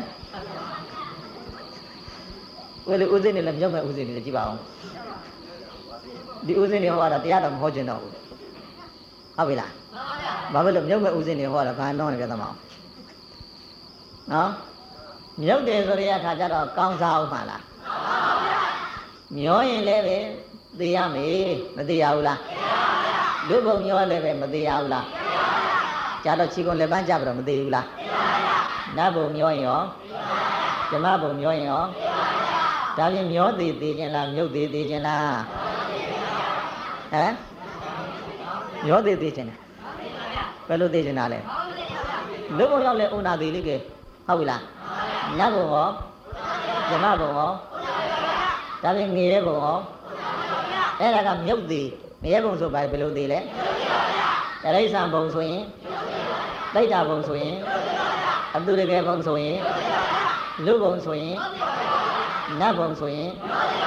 ဝယ်လို့ဦးစင်းနေလည်းမြုပ်မဲ့ဦးစင်းနေလည်းကြည့်ပါဦးဒီဦးစင်းနေဟောတာတရားတော်မဟောကျင်တော့ဘူးဟုတ်ပြီလားဘာဖြစ်လို့မြုပ်မဲ့ဦးစင်းနေဟောတာဘာတော့နေပြသမောင်းနော်မြုပ်တယ်ဆိုရတဲ့အခါကျတော့ကောင်းစားအောင်ပါလားမျောရင်လည်းပဲသိရမယ်မသိရဘူးလားလူဘုံမျောလည်းပဲမသိရဘူးလားကြတော့ချီကုန်လက်ပန်းကြပြီးတော့မသိဘူးလားနတ်ဘုံမျောရင်ရောဓမ္မဘုံမျောရင်ရောဒါပြင်မျောသေးခြင်းလားမြုပ်သေးခြင်းလားဟမ်မျောသေးခြင်းလားဘယ်လိုသေးခြင်းလားလဲလူဘုံရောက်လဲဥနာသေးလေးကဟုတ်ပြီလားနတ်ဘုံရောဓမ္မဘုံရောဒါပြင်ငရဲဘုံရောအဲ့ဒါကမြုပ်သေးငရဲဘုံဆိုပါဘယ်လိုသေးလဲတရိစ္ဆာန်ဘုံဆိုရင်တိဋ္ဌဘုံဆိုရင်အတုရကေဘုံဆိုရင်လူဘုံဆိုရင်နတ်ဘုံဆိုရင်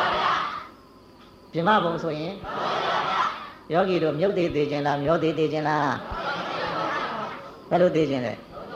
ပြမဘုံဆိုရင်ယောဂီတို့မြုပ်သေးခြင်းလားမျောသေးခြင်းလားဘယ်လိုသေးခြင်းလဲ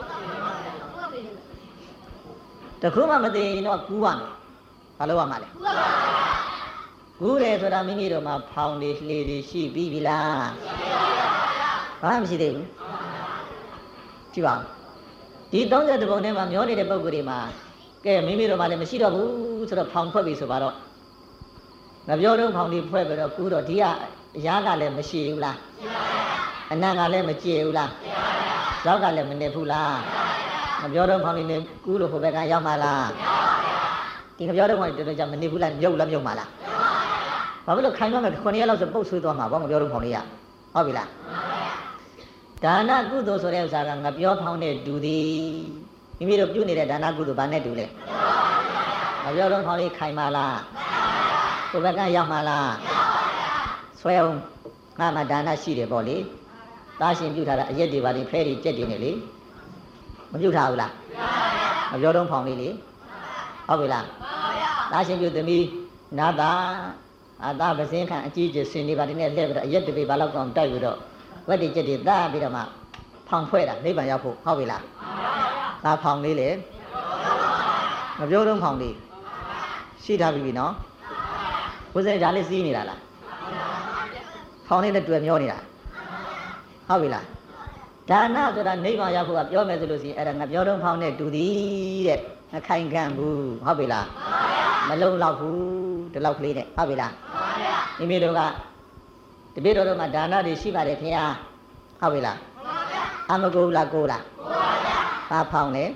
တခုမှမသေးရင်တော့ကူးရမယ်ဘာလို့ရမှာလဲကူးတယ်ဆိုတာမိမိတို့မှာဖောင်လေးလှေလေးရှိပြီးပြီလားဘာမှမရှိသေးဘူးကြည့်ပါဦးဒီ32ပုံထဲမှာမျောနေတဲ့ပုံကိုယ်တွေမှာကဲမိမိတို့မှလည်းမရှိတော့ဘူးဆိုတော့ဖောင်ဖွဲ့ပြီဆိုပါတော့ငါပြောတော့ဖောင်လေးဖွဲ့ပြီးတော့ကူးတော့ဒီကအရာကလည်းမရှိဘူးလားအနံ့ကလည်းမကြည့်ဘူးလားဇောက်ကလည်းမနေဘူးလားငါပြောတော့ဖောင်လေးနဲ့ကူးလို့ဟိုဘက်ကရောက်မှာလားဒီငါပြောတော့ဖောင်လေးတော်တော်ကြာမနေဘူးလားမြုပ်မှာလားဘာဖြစ်လို့ခိုင်သွားမယ်9ရက်လောက်ဆိုပုတ်ဆွေးသွားမှာပေါ့ငါပြောတော့ဖောင်လေးရဟုတ်ပြီလားဒါနကုသိုလ်ဆိုတဲ့ဥစ္စာကငါပြောဖောင်းတဲ့ဒူသည်မိမိတို့ပြုနေတဲ့ဒါနကုသိုလ်ဘာနဲ့တူလဲငါပြောတော့ဖောင်းလေးခိုင်ပါလားကိုယ်ဘက်ကရောက်မှာလားဆွဲအောင်ငါမှဒါနရှိတယ်ပေါ့လေသားရှင်ပြုထားတာအရက်တွေပါနေဖဲတွေကြက်တွေနေလေမပြုထားဘူးလားမပြောတော့ဖောင်းလေးလေဟုတ်ပြီလားသားရှင်ပြုသမီးနာတာအသာပစင်းခံအကြီးကျယ်ဆင်နေပါနေနဲ့လှည့်ပြီးတော့အရက်တွေပါလောက်ကောင်တိုက်ပြီးတော့ဝက်တွေကြက်တွေသားပြီးတော့မှဖောင်ဖွဲ့တာနိဗ္ဗာန်ရောက်ဖို့ဟုတ်ပြီလားငါဖောင်လေးလေမပြောတော့ဖောင်လေးရှိထားပြီနော်ဘုဇင်ဒါလေးစီးနေတာလားဖောင်လေးနဲ့တွေ့မျောနေတာဟုတ်ပြီလားဒါနဆိုတာနိဗ္ဗာန်ရောက်ဖို့ကပြောမယ်ဆိုလို့ရှိရင်အဲ့ဒါငါပြောတော့ဖောင်နဲ့တူသည်တဲ့ငါခိုင်ခံ့ဘူးဟုတ်ပြီလားမလုံးတော့ဘူးဒီလောက်ကလေးနဲ့ဟုတ်ပြီလားမိမိတို့ကတပည့်တော်တို့မှာဒါနတွေရှိပါတယ်ခင်ဗျာဟုတ်ပြီလားအမကိုလားကိုလားဘာဖောင်လဲ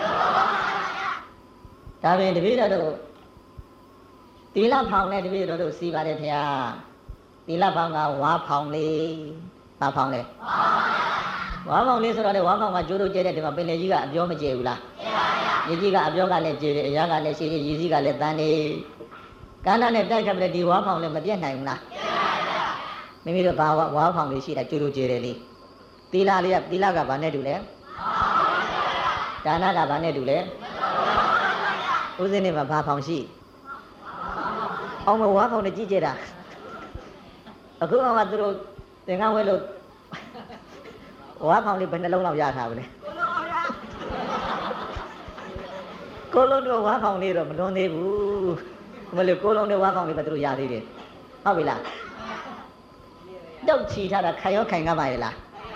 ဒါပြင်တပည့်တော်တို့သီလဖောင်လဲတပည့်တော်တို့စီးပါတယ်ခင်ဗျာသီလဖောင်ကဝါဖောင်လေးဘာဖောင်လဲဝါဖောင်လေးဆိုတော့လေဝါဖောင်ကကျိုးတို့ကျဲတဲ့ဒီမှာပင်လေကြီးကအပြောမကျဲဘူးလားရေကြီးကအပြောကလည်းကျဲတယ်အရာကလည်းရှိတယ်ရေကြီးကလည်းတန်းနေကန္တာနဲ့တိုက်ခတ်ပြီးဒီဝါဖောင်လည်းမပြတ်နိုင်ဘူးလားမိမိတို့ဘာဝါဖောင်လေးရှိတာကျိုးကျိုးကျဲတယ်လေသီလလေးကသီလကဘာနဲ့တူလဲဒါနကဘာနဲ့တူလဲဥစဉ်နေမှာဘာဖောင်ရှိအောင်မဝါဖောင်နဲ့ကြီးကျဲတာအခုမှသူတို့သင်္ကန်းဝဲလို့ဝါဖောင်လေးဘယ်နှလုံးလောက်ရထားဘူးလဲကိုလုံးတို့ဝါဖောင်လေးတော့မလွန်သေးဘူးမလို့ကိုလုံးတို့ဝါဖောင်လေးပဲသူတို့ရသေးတယ်ဟုတ်ပြီလားတောက်ချီထားတာခိုင်ရောခိုင်ကပါရဲ့လား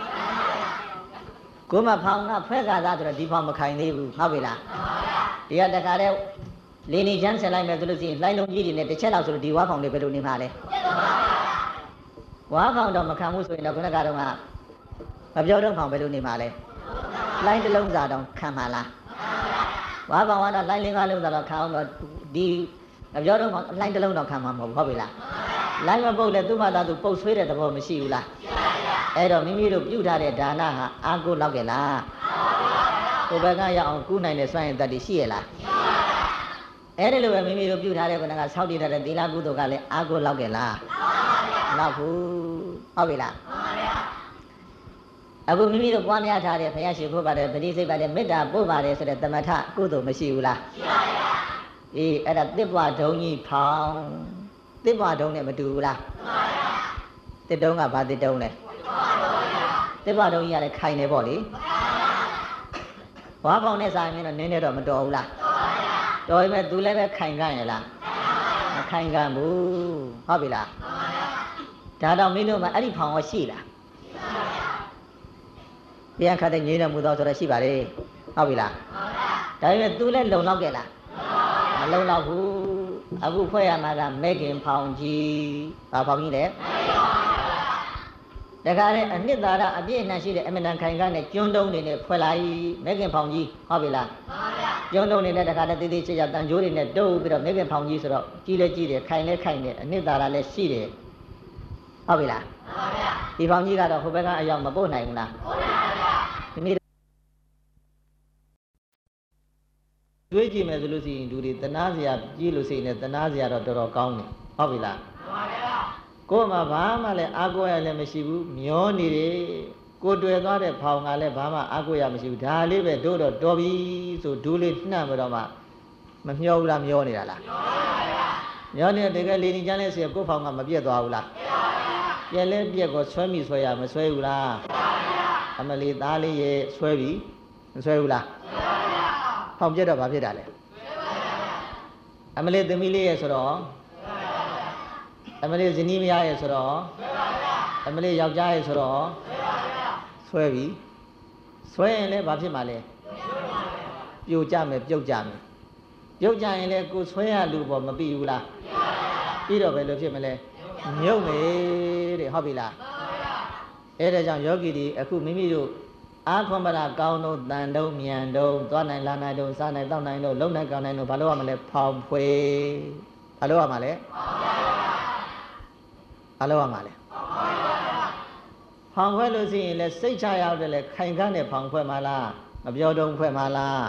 ကိုမဖောင်ကဖက်ကသားဆိုတော့ဒီဖောင်မခိုင်သေးဘူးဟုတ်ပြီလားဒီကတခါတည်းလင်းနေချမ်းဆက်လိုက်မယ်ဆိုလို့ရှိရင်လှိုင်းလုံးကြီးတွေနဲ့တစ်ချက်လောက်ဆိုလို့ဒီဝါဖောင်လေးဘယ်လိုနေမှာလဲဝါဖောင်တော့မခံဘူးဆိုရင်တော့ခုနကတော့မပြောတော့ဖောင်ဘယ်လိုနေမှာလဲလှိုင်းတစ်လုံးစာတော့ခံမှာလားဝါဖောင်ကတော့လှိုင်းလေးကားလုံးစာတော့ခံအောင်တော့ဒီမပြောတော့လှိုင်းတစ်လုံးတော့ခံမှာမဟုတ်ဘူးဟုတ်ပြီလားလိုင်းမပုတ်လဲသူ့ဘာသာသူပုတ်ဆွေးတဲ့သဘောမရှိဘူးလားအဲ့တော့မိမိတို့ပြုထားတဲ့ဒါနဟာအာကိုလောက်ကြလားဟိုဘက်ကရောက်အောင်ကူးနိုင်တဲ့စွမ်းရည်တတ်တည်ရှိရလားအဲ့ဒီလိုပဲမိမိတို့ပြုထားတဲ့ခုနကဆောက်တည်ထားတဲ့သီလကုသိုလ်ကလည်းအာကိုလောက်ကြလားလောက်ဘူးဟုတ်ပြီလားအခုမိမိတို့ပွားများထားတဲ့ဘုရားရှိခိုးပါတယ်ပဋိစိတ်ပါတယ်မေတ္တာပို့ပါတယ်ဆိုတဲ့သမထကုသိုလ်မရှိဘူးလားရှိပါဗျာအေးအဲ့ဒါတစ်ပွားဒုံကြီးဖောင်းတစ်ပွားဒုံနဲ့မတူဘူးလားမှန်ပါဗျာတစ်တုံးကဘာတစ်တုံးလဲတစ်ပွားဒုံကြီးရတယ်ခိုင်နေပေါ့လေဝါပေါင်းနဲ့စာရင်တော့နင်းနေတော့မတော်ဘူးလားတော်ပါဗျာတော်ရင်မဲ့သူလည်းပဲခိုင်ကြရလားမခိုင်ကြဘူးဟုတ်ပြီလားမှန်ပါဗျာဒါတော့မင်းတို့မှအဲ့ဒီဖောင်းရောရှိလားပြန်ခတ်တဲ့ငြိမ်းတော်မူသောဆိုတော့ရှိပါလေဟုတ်ပြီလားဒါပေမဲ့ तू လည်းလုံလောက်ခဲ့လားမလုံလောက်ဘူးအခုဖွဲ့ရမှာကမဲခင်ဖောင်ကြီးဘာဖောင်ကြီးလဲတခါလေအနှစ်သာရအပြည့်အနှံရှိတဲ့အမတန်ခိုင်ကနဲ့ကျွန်းတုံးနေနဲ့ဖွဲ့လိုက်မဲခင်ဖောင်ကြီးဟုတ်ပြီလားကျွန်းတုံးနေနဲ့တခါလေတေးသေးချေချာတန်ကြိုးတွေနဲ့တုပ်ပြီးတော့မဲခင်ဖောင်ကြီးဆိုတော့ကြီးလဲကြီးတယ်ခိုင်လဲခိုင်တယ်အနှစ်သာရလည်းရှိတယ်ဟုတ်ပြီလားဒီဖောင်ကြီးကတော့ဟိုဘက်ကအရောက်မပို့နိုင်ဘူးလားဒီနေ့တွေးကြည့်မယ်ဆိုလို့ရှိရင်လူတွေတနာစရာကြီးလို့ရှိရင်တနာစရာတော့တော်တော်ကောင်းတယ်ဟုတ်ပြီလားမှန်ပါဗျာကိုယ်မှာဘာမှလည်းအားကိုးရလည်းမရှိဘူးမျောနေတယ်ကိုတွေ့သွားတဲ့ဖောင်ကလည်းဘာမှအားကိုးရမရှိဘူးဒါလေးပဲတို့တော့တော်ပြီဆိုဒူးလေးနှံ့ပြီးတော့မှမမျောဘူးလားမျောနေတာလားမျောနေတဲ့တကယ်လေနေချမ်းလေးဆိုကိုယ်ဖောင်ကမပြတ်သွားဘူးလားပြက်လဲပြက်ကိုဆွဲမိဆွဲရမဆွဲဘူးလားအမလီသားလေးရဲ့ဆွဲပြီမဆွဲဘူးလားဖောင်ပြတ်တော့ဘာဖြစ်တာလဲအမလီသမီးလေးရဲ့ဆိုတော့အမလီဇနီးမယားရဲ့ဆိုတော့အမလီယောက်ျားရဲ့ဆိုတော့ဆွဲပြီဆွဲရင်လည်းဘာဖြစ်မှာလဲပြိုကြမယ်ပြုတ်ကြမယ်ပြုတ်ကြရင်လည်းကိုဆွဲရလူပေါ်မပြီးဘူးလားပြီးတော့ဘယ်လိုဖြစ်မလဲမြုပ်မယ်တဲ့ဟုတ်ပြီလားအဲ့ဒါကြောင့်ယောဂီတွေအခုမိမိတို့အာခွန်ပရကောင်းတို့တန်တုံးမြန်တုံးသွားနိုင်လာနိုင်တုံးစားနိုင်တောက်နိုင်တို့လုံနိုင်ကောင်းနိုင်တို့ဘာလို့ရမလဲဖောင်ဖွေဘာလို့ရမှာလဲဘာလို့ရမှာလဲဖောင်ဖွေလို့ရှိရင်လည်းစိတ်ချရောက်တယ်လေခိုင်ခန့်နဲ့ဖောင်ဖွေမှာလားမပြောတုံးဖွေမှာလား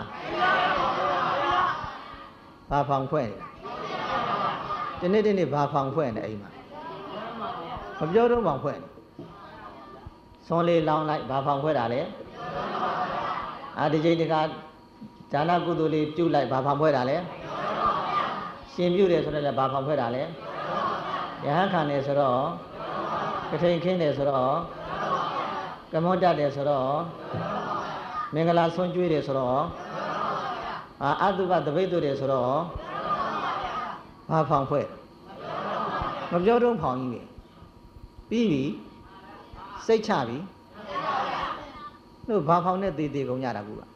ဘာဖောင်ဖွေဒီနေ့ဘာဖောင်ဖွေနေအိမ်မှာမပြောတုံးဖောင်ဖွေဆွန်လေးလောင်းလိုက်ဘာဖောင်ခွဲတာလဲဒီချိန်တခါဒါနကုသိုလ်လေးပြုလိုက်ဘာဖောင်ခွဲတာလဲရှင်ပြုတယ်ဆိုတော့လည်းဘာဖောင်ခွဲတာလဲယဟန်ခံတယ်ဆိုတော့ကထိန်ခင်းတယ်ဆိုတော့ကမောတတ်တယ်ဆိုတော့မင်္ဂလာဆွန်ကျွေးတယ်ဆိုတော့အတုပတပိတ်တို့တယ်ဆိုတော့ဘာဖောင်ခွဲမပြောတော့ဖောင်ကြီးပဲပြီးပြီစိတ်ချပြီတို့ဘာဖောင်နဲ့သေးသေးကုန်ကြတာကူက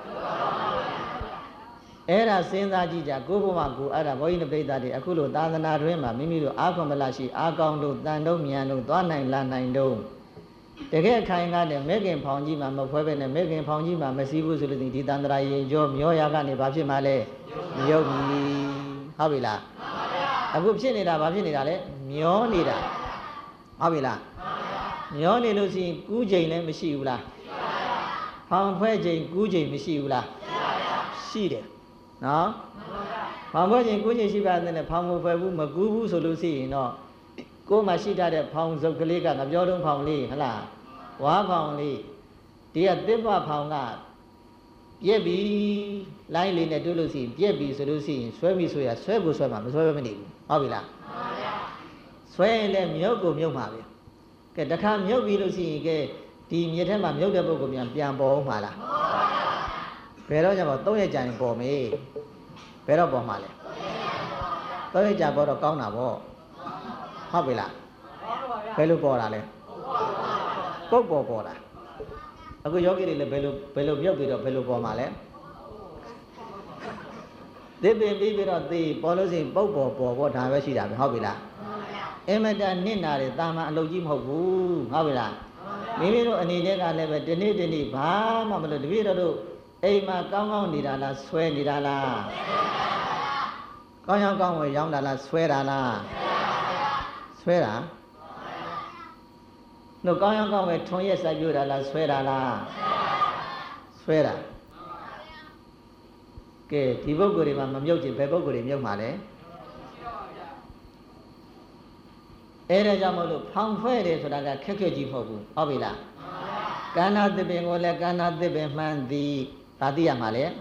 အဲ့ဒါစဉ်းစားကြည့်ကြကိုဘုမကိုအဲ့ဒါဘောကြီးနပိဋကတွေအခုလိုသာသနာတွင်မှာမိမိတို့အာခွန်မလရှိအာကောင်းတို့တန်တို့မြန်တို့သွားနိုင်လာနိုင်တို့တကယ်ခိုင်ကားတဲ့မဲခင်ဖောင်ကြီးမှာမဖွဲပဲနဲ့မဲခင်ဖောင်ကြီးမှာမစည်းဘူးဆိုလို့ဒီတန်တရာရင်ကျော်မျောရကနေဘာဖြစ်မှလဲမြုပ်ပြီဟုတ်ပြီလားအခုဖြစ်နေတာဘာဖြစ်နေတာလဲမျောနေတာဟုတ်ပြီလားမျောနေလို့ရှိရင်ကူးချိန်လည်းမရှိဘူးလားဖောင်ဖွဲချိန်ကူးချိန်မရှိဘူးလားရှိတယ်နော်ဖောင်ဖွဲချိန်ကူးချိန်ရှိပါတယ်နဲ့ဖောင်မဖွဲဘူးမကူးဘူးဆိုလို့ရှိရင်တော့ကိုယ်မှာရှိတတ်တဲ့ဖောင်စုပ်ကလေးကငပြောတုံးဖောင်လေးဟလားဝါဖောင်လေးဒီကတစ်ပဖောင်ကပြက်ပြီလိုင်းလေးနဲ့တွေ့လို့ရှိရင်ပြက်ပြီဆိုလို့ရှိရင်ဆွဲပြီဆိုရဆွဲကိုဆွဲမှာမဆွဲဘဲမနေဘူးဟုတ်ပြီလားဆွဲရင်လည်းမြုပ်ကိုမြုပ်မှာပဲကဲတခါမြုပ်ပြီလို့ရှိရင်ကဲဒီမြေထဲမှာမြုပ်တဲ့ပုဂ္ဂိုလ်ပြန်ပေါ်အောင်မှာလားဘယ်တော့ကျတော့3ရက်ကြာရင်ပေါ်မေးဘယ်တော့ပေါ်မှာလဲ3ရက်ကြာပေါ်တော့ကောင်းတာပေါ့ဟုတ်ပြီလားဘယ်လိုပေါ်တာလဲပုတ်ပေါ်တာအခုယောဂီတွေလည်းဘယ်လိုမြုပ်ပြီးတော့ဘယ်လိုပေါ်မှာလဲဒီပင်ပြီးတော့သေပေါ်လို့ရှိရင်ပုတ်ပေါ်ဒါပဲရှိတာပဲဟုတ်ပြီလားအမတန်နစ်နာတယ်တာမန်အလုပ်ကြီးမဟုတ်ဘူးဟုတ်ပြီလားမိမိတို့အနေနဲ့ကလည်းပဲဒီနေ့ဘာမှမလုပ်တပည့်တော်တို့အိမ်မှာကောင်းကောင်းနေတာလားဆွဲနေတာလားကောင်းဝယ်ရောင်းတာလားဆွဲတာလားဆွဆွဲတာတို့ကောင်းရောင်းကောင်းပဲထုံရက်စိုက်ပြတာလားဆွဲတာလားဆွဲတာကဲဒီပုဂ္ဂိုလ်တွေမှာမမြုပ်ချင်ဘယ်ပုဂ္ဂိုလ်တွေမြုပ်မှာလဲအဲ့ဒါကြောင့်မလို့ဖောင်ဖွဲတယ်ဆိုတာကခက်ခက်ကြီးမဟုတ်ဘူးဟုတ်ပြီလားကန္နာသစ်ပင်ကိုလည်းကန္နာသစ်ပင်မှန်သည်ဗာသိရမှာလေ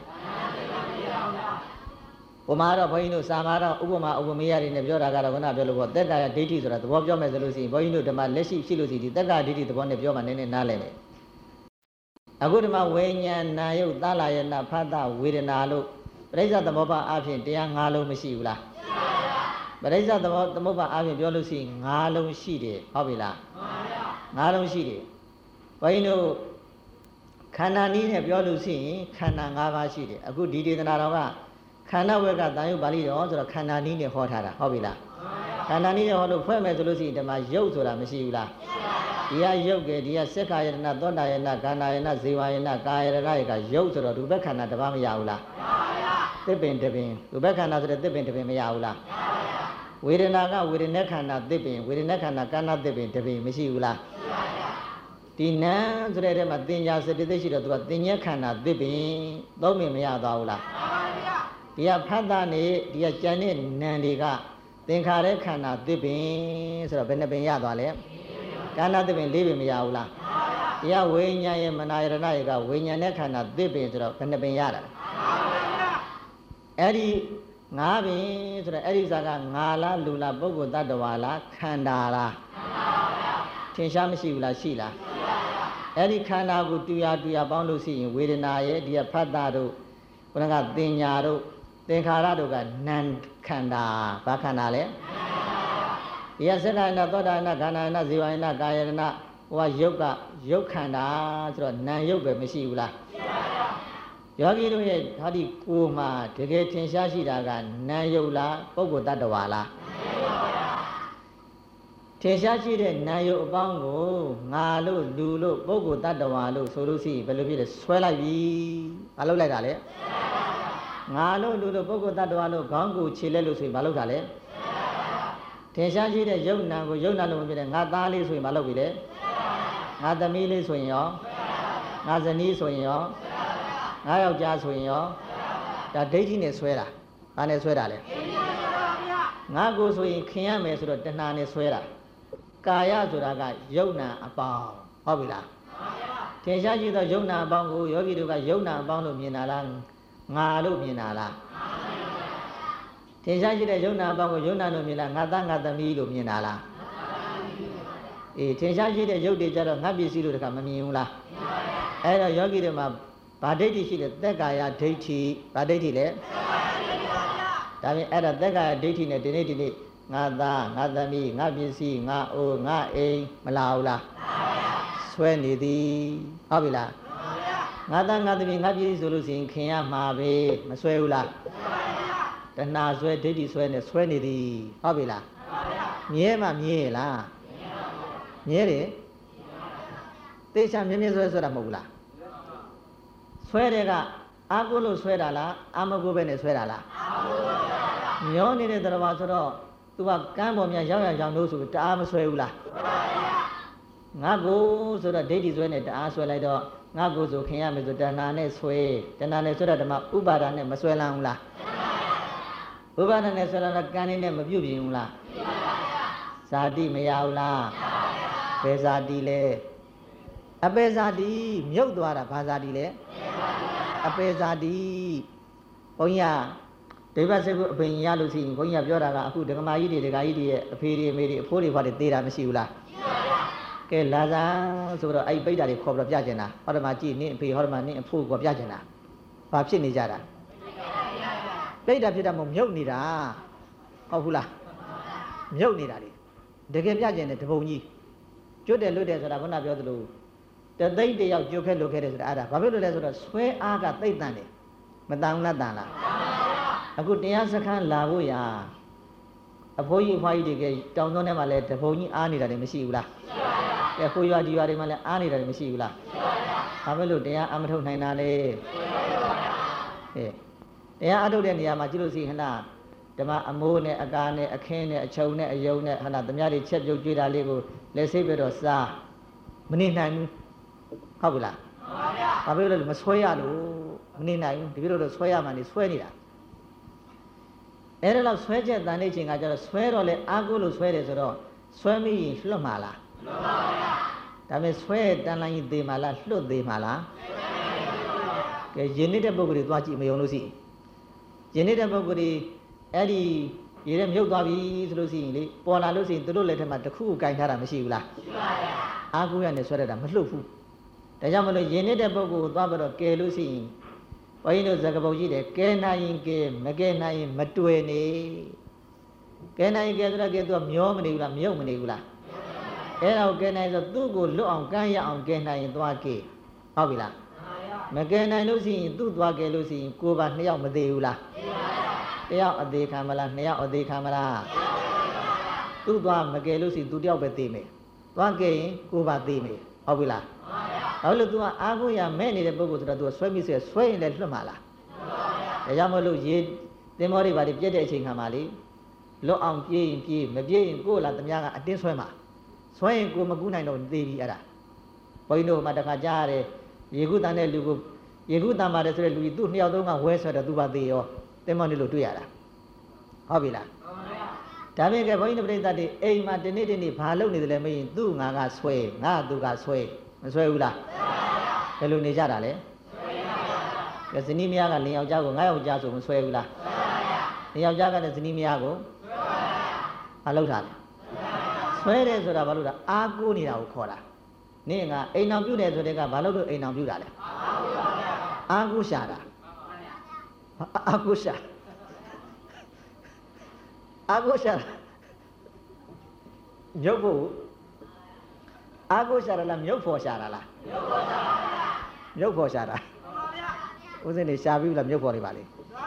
ဘုမာတော့ဘုန်းကြီးတို့စာမာတော့ဥပမာဥပမေယတွေနဲ့ပြောတာကတော့ခုနပြောလို့ပေါ့သက်ကာယဒိဋ္ဌိဆိုတာသဘောပြောမယ်ဆိုလို့ရှိရင်ဘုန်းကြီးတို့ဓမ္မလက်ရှိရှိလို့ရှိရင်ဒီသက်ကာယဒိဋ္ဌိသဘောနဲ့ပြောမှနည်းနည်းနားလည်တယ်အခုဓမ္မဝိညာဏယုတ်သလာယနာဖတ်တဝေဒနာလို့ပရိစ္ဆသဘောပါအဖြစ်တရား၅လုံးမရှိဘူးလားပရိစ္ဆသဘောသမုပ္ပါအဖြစ်ပြောလို့ရှိရင်၅လုံးရှိတယ်ဟုတ်ပြီလား၅လုံးရှိတယ်ဘုန်းကြီးတို့ခန္ဓာနည်းနဲ့ပြောလို့ရှိရင်ခန္ဓာ၅ပါးရှိတယ်အခုဒီဒေသနာတော်ကခန္ဓာဝက်ကတန်ရုပ်ပါဠိတော်ဆိုတော့ခန္ဓာနည်းနဲ့ဟောထားတာဟုတ်ပြီလားခန္ဓာနည်းနဲ့ဟောလို့ဖွဲ့မယ်ဆိုလို့ရှိရင်ဒီမှာရုပ်ဆိုတာမရှိဘူးလားဒီကရုပ်ကဒီကစက္ခာယတနာသောတာယနာခန္ဓာယနာဇေဝယနာကာယရဏယကရုပ်ဆိုတော့ဒုဗ္ဗခန္ဓာတစ်ပါးမရဘူးလားသစ်ပင်တစ်ပင်ဒုဗ္ဗခန္ဓာဆိုတဲ့သစ်ပင်တစ်ပင်မရဘူးလားဝေဒနာကဝေဒနာခန္ဓာသစ်ပင်ဝေဒနာခန္ဓာကန္နာသစ်ပင်တစ်ပင်မရှိဘူးလားဒီနံဆိုတဲ့ထဲမှာသင်ညာစတိသိရှိတော့သူကသင်ညက်ခန္ဓာသစ်ပင်သုံးပင်မရသွားဘူးလားဒီကဖတ်တာနေဒီကကြံတဲ့နံတွေကသင်္ခါရခန္ဓာသစ်ပင်ဆိုတော့ဘယ်နှပင်ရသွားလဲကန္နာသစ်ပင်၄ပင်မရဘူးလားဒီကဝိညာဉ်ရဲ့မနာယရဏရဲ့ကဝိညာဉ်နဲ့ခန္ဓာသစ်ပင်ဆိုတော့ဘယ်နှပင်ရတာလဲအဲ့ဒီ၅ပင်ဆိုတော့အဲ့ဒီစာကငါလားလူလားပုဂ္ဂိုလ်တ attva လားခန္ဓာလားထင်ရှားမရှိဘူးလားရှိလားအဲ့ဒီခန္ဓာကိုတူရပေါင်းလို့ရှိရင်ဝေဒနာရဲ့ဒီကဖတ်တာတို့ဘုရားကသင်ညာတို့သင်္ခါရတို့ကနံခန္ဓာဘာခန္ဓာလဲဒီကစက္ခာယနာသောတာယနာခန္ဓာယနာဇေဝယနာကာယယနာဟိုကယုတ်ကယုတ်ခန္ဓာဆိုတော့နံယုတ်ပဲမရှိဘူးလားယောဂီတို့ရဲ့ဓာတိကိုယ်မှာတကယ်ထင်ရှားရှိတာကနာယုတ်လားပုဂ္ဂိုလ်တ attva လားထင်ရှားရှိတဲ့နာယုတ်အပေါင်းကိုငါလို့လူလို့ပုဂ္ဂိုလ်တ attva လို့ဆိုလို့ရှိရင်ဘယ်လိုဖြစ်လဲဆွဲလိုက်ပြီမလုပ်လိုက်တာလေငါလို့လူလို့ပုဂ္ဂိုလ်တ attva လို့ခေါင်းကိုခြေလက်လို့ဆိုရင်မလုပ်တာလေထင်ရှားရှိတဲ့ယုတ်နာကိုယုတ်နာလို့မဖြစ်တဲ့ငါသားလေးဆိုရင်မလုပ်ပြီလေငါသမီးလေးဆိုရင်ရောငါဇနီးဆိုရင်ရောငါယောက်ျားဆိုရင်ရောဒါဒိဋ္ဌိနဲ့ဆွဲတာဘာနဲ့ဆွဲတာလဲငါကိုဆိုရင်ခင်ရမယ်ဆိုတော့တဏှာနဲ့ဆွဲတာကာယဆိုတာကယုတ်နာအပေါင်းဟုတ်ပြီလားထင်ရှားရှိသောယုတ်နာအပေါင်းကိုယောဂီတို့ကယုတ်နာအပေါင်းလို့မြင်တာလားငါလို့မြင်တာလားထင်ရှားရှိတဲ့ယုတ်နာအပေါင်းကိုယုတ်နာလို့မြင်လားငါသားငါသမီးလို့မြင်တာလားအေးထင်ရှားရှိတဲ့ယုတ်တွေကြတော့ငါပစ္စည်းလို့တခါမမြင်ဘူးလားအဲ့တော့ယောဂီတွေမှာဗာဒိဋ္ဌိရှိတယ်သက်ကာယဒိဋ္ဌိဗာဒိဋ္ဌိလေဒါပြင်အဲ့ဒါသက်ကာယဒိဋ္ဌိနဲ့ဒီနေ့ငါသားငါသမီးငါပစ္စည်းငါအိုးငါအိမ်မလာဘူးလားဆွဲနေသည်ဟုတ်ပြီလားငါသားငါသမီးငါပစ္စည်းဆိုလို့ရှိရင်ခင်ရမှာပဲမဆွဲဘူးလားတဏှာဆွဲဒိဋ္ဌိဆွဲနဲ့ဆွဲနေသည်ဟုတ်ပြီလားမြဲမှမြဲလားမြဲတယ်သေချာမြဲမြဲဆွဲတာမဟုတ်ဘူးလားဆွဲတဲ့ကအာကိုလို့ဆွဲတာလားအာမကိုပဲနဲ့ဆွဲတာလားမျောနေတဲ့သရဝါဆိုတော့သူကကမ်းပေါ်များရောက်လို့ဆိုတအားမဆွဲဘူးလားငါကိုဆိုတော့ဒိဋ္ဌိဆွဲနဲ့တအားဆွဲလိုက်တော့ငါကိုဆိုခင်ရမယ်ဆိုတဏှာနဲ့ဆွဲတဏှာနဲ့ဆွဲတော့ဓမ္မဥပါဒာနဲ့မဆွဲလန်းဘူးလားဥပါဒာနဲ့ဆွဲလာတော့ကံနေနဲ့မပြုတ်ပြင်းဘူးလားဇာတိမရဘူးလားဘယ်ဇာတိလဲအပေဇာတိမြုပ်သွားတာဘာဇာတိလဲအပေဇာတိဘုန်းကြီးကဒိဗ္ဗစကုအပင်ရလို့ရှိရင်ဘုန်းကြီးကပြောတာကအခုဒကမာကြီးတွေဒကာကြီးတွေရဲ့အဖေတွေအမေတွေအဖိုးတွေဘာတွေသေးတာမရှိဘူးလားကဲလာစားဆိုတော့အဲ့ပိဋ္ဌာတွေခေါ်ပြီးတော့ပြကျင်တာဟောဓမ္မကြည့်နင့်အဖေဟောဓမ္မနင့်အဖိုးကိုပြကျင်တာဘာဖြစ်နေကြတာပိဋ္ဌာဖြစ်တာမဟုတ်မြုပ်နေတာဟုတ်ဘူးလားမြုပ်နေတာလေတကယ်ပြကျင်တယ်တပုံကြီးကျွတ်တယ်လွတ်တယ်ဆိုတာခုနပြောသလိုတသိတယောက်ကြိုခဲ့လွတ်ခဲ့တယ်ဆိုတာအဲ့ဒါဘာဖြစ်လို့လဲဆိုတော့ဆွဲအားကသိပ်တန်တယ်မတန်လားတန်လားအခုတရားစခန်းလာဖို့ရာအဖိုးကြီးအဖွားကြီးတွေကတောင်သွန်းထဲမှာလဲတပုံကြီးအားနေတာတွေမရှိဘူးလားကဲခိုးရွာဒီရွာတွေမှာလဲအားနေတာတွေမရှိဘူးလားဘာဖြစ်လို့တရားအမထုတ်နိုင်တာလဲတရားအထုတ်တဲ့နေရာမှာကြည့်လို့ရှိရင်ဟလားဓမ္မအမိုးနဲ့အကားနဲ့အခင်းနဲ့အချုံနဲ့အယုံနဲ့ဟာသမ ्या တွေချက်ပြုတ်ကြွေးတာလေးကိုလက်စိပ်ပြီးတော့စားမနေနိုင်ဘူးဟုတ်ပြီလားမှန်ပါဗျာဘာဖြစ်လို့လဲမဆွဲရလို့မနေနိုင်ဘူးတပည့်တော်ဆွဲရမှနေဆွဲနေတာအဲ့ဒါတော့ဆွဲချက်တန်နေချိန်ကကျတော့ဆွဲတော့လေအာကိုလို့ဆွဲတယ်ဆိုတော့ဆွဲမိရင်လွတ်မှာလားလွတ်ပါဗျာဒါပေမဲ့ဆွဲတန်လိုက်ရင်သေးမှာလားလွတ်သေးမှာလားကဲယဉ်နေတဲ့ပုဂ္ဂိုလ်တွေသွားကြည့်မယုံလို့ရှိယဉ်နေတဲ့ပုဂ္ဂိုလ်တွေအဲ့ဒီရေထဲမြုပ်သွားပြီဆိုလို့ရှိရင်လေပေါ်လာလို့ရှိရင်သူတို့လက်ထက်မှာတစ်ခုခုကင်ထားတာမရှိဘူးလားရှိပါဗျာအာကိုရနဲ့ဆွဲရတာမလှုပ်ဘူးဒါကြောင့်မလို့ယဉ်နေတဲ့ပုဂ္ဂိုလ်ကိုသွားပြီးတော့ကယ်လို့ရှိရင်ဘုန်းကြီးတို့ဇဂပုတ်ကြီးတယ်ကဲနိုင်ရင်ကဲမကဲနိုင်ရင်မတွေ့နေကဲနိုင်ရင်ကဲဆိုတော့ကဲသူကမျောမနေဘူးလားမြုပ်မနေဘူးလားအဲ့ဒါကိုကဲနိုင်ဆိုသူ့ကိုလွတ်အောင်ကမ်းရအောင်ကဲနိုင်ရင်သွားကဲဟုတ်ပြီလားမကဲနိုင်လို့ရှိရင်သူ့သွားကဲလို့ရှိရင်ကိုယ်ပါနှစ်ယောက်မသေးဘူးလားတယောက်အသေးခံမလားနှစ်ယောက်အသေးခံမလားသူ့သွားမကဲလို့ရှိရင်သူတယောက်ပဲသေးမယ်သွားကဲရင်ကိုယ်ပါသေးမယ်ဟုတ်ပြီလားဘာလို့ तू ကအာကိုရမဲ့နေတဲ့ပုဂ္ဂိုလ်ဆိုတော့ तू ဆွဲမိစေဆွဲရင်လည်းလွတ်မှာလားဒါကြောင့်မလို့ရေသင်္ဘောတွေဘာတွေပြည့်တဲ့အချိန်ခါမှာလေလွတ်အောင်ပြေးရင်ပြေးမပြေးရင်ကိုယ်လာသမားကအတင်းဆွဲမှာဆွဲရင်ကိုမကူးနိုင်တော့သေးပြီအဲ့ဒါဘုန်းကြီးတို့မှတခါကြားရတယ်ရေကူးတန်တဲ့လူကိုရေကူးတန်ပါတယ်ဆိုတဲ့လူကြီးသူ့နှစ်ယောက်သုံးကဝဲဆွဲတော့ तू ပါသေးရောသင်္ဘောနေလို့တွေ့ရတာဟုတ်ပြီလားဒါပေမဲ့ဘုန်းကြီးတို့ပြိဿတ်တွေအိမ်မှာတနေ့တနေ့ဘာလုပ်နေတယ်လဲမင်းသူ့ငါကဆွဲငါသူကဆွဲမဆွဲဘူးလားဘယ်လိုနေကြတာလဲဆွဲပါဗျာဇနီးမယားကလင်ယောက်ျားကိုငါးယောက်ျားဆိုမဆွဲဘူးလားဆွဲပါဗျာလင်ယောက်ျားကလည်းဇနီးမယားကိုဆွဲပါဗျာဘာလုပ်တာလဲဆွဲတယ်ဆိုတာဘာလို့လဲအာကိုနေတာကိုခေါ်တာနင့်ကအိမ်အောင်ပြုတယ်ဆိုတဲ့ကဘာလို့လို့အိမ်အောင်ပြုတာလဲအာကိုရှာတာအာကိုရှာအာကိုရှာမြုပ်ဖို့အာကိုရှာရလားမြုပ်ဖို့ရှာတာလားမြုပ်ဖို့ရှာတာဦးစင်းနေရှာပြီလားမြုပ်ဖို့တွေပါလေ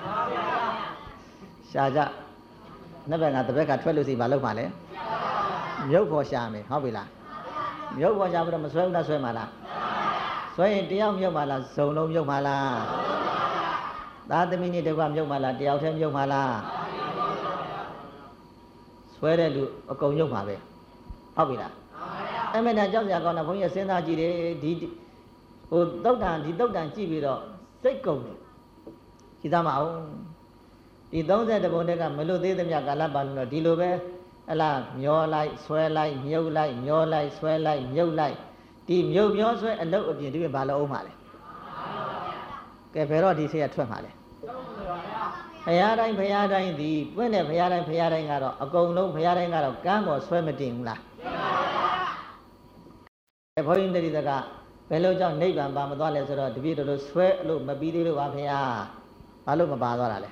ရှာကြနှစ်ဘက်ကတစ်ဘက်ကထွက်လို့စီမလုပ်ပါလဲမြုပ်ဖို့ရှာမယ်ဟုတ်ပြီလားမြုပ်ဖို့ရှာပြီးတော့မဆွဲဘူးလားဆွဲမှာလားဆွဲရင်တယောက်မြုပ်မှာလားဇုံလုံးမြုပ်မှာလားသားသမီးနဲ့တကွမြုပ်မှာလားတယောက်တည်းမြုပ်မှာလားဆွဲတဲ့လူအကုန်မြုပ်မှာပဲဟုတ်ပြီလားအဲ့မဲ့ကြောက်စရာကောင်းတာဘုန်းကြီးစဉ်းစားကြည့်တယ်ဒီဟိုတုတ်တန်ကြည့်ပြီးတော့စိတ်ကုန်တယ်ကြည်သားမအောင်ဒီ30ပုံတက်ကမလွတ်သေးသမျှကာလပါလို့တော့ဒီလိုပဲဟလာမျောလိုက်ဆွဲလိုက်မြုပ်လိုက်မျောလိုက်ဆွဲလိုက်မြုပ်လိုက်ဒီမြုပ်မျောဆွဲအလုပ်အပြင်ဒီပြင်ဘာလို့အောင်မှာလဲကဲဘယ်တော့ဒီစိတ်ကထွက်မှာလဲဘုရားတိုင်းဒီပွင့်တဲ့ဘုရားတိုင်းကတော့အကုန်လုံးဘုရားတိုင်းကတော့ကမ်းပေါ်ဆွဲမတင်ဘူးလားဘုန်းကြီးတတိတကဘယ်လိုကြောင့်နိဗ္ဗာန်ပါမသွားလဲဆိုတော့တပည့်တော်တို့ဆွဲလို့မပြီးသေးလို့ပါဖေဟာဘာလို့မပါသွားတာလဲ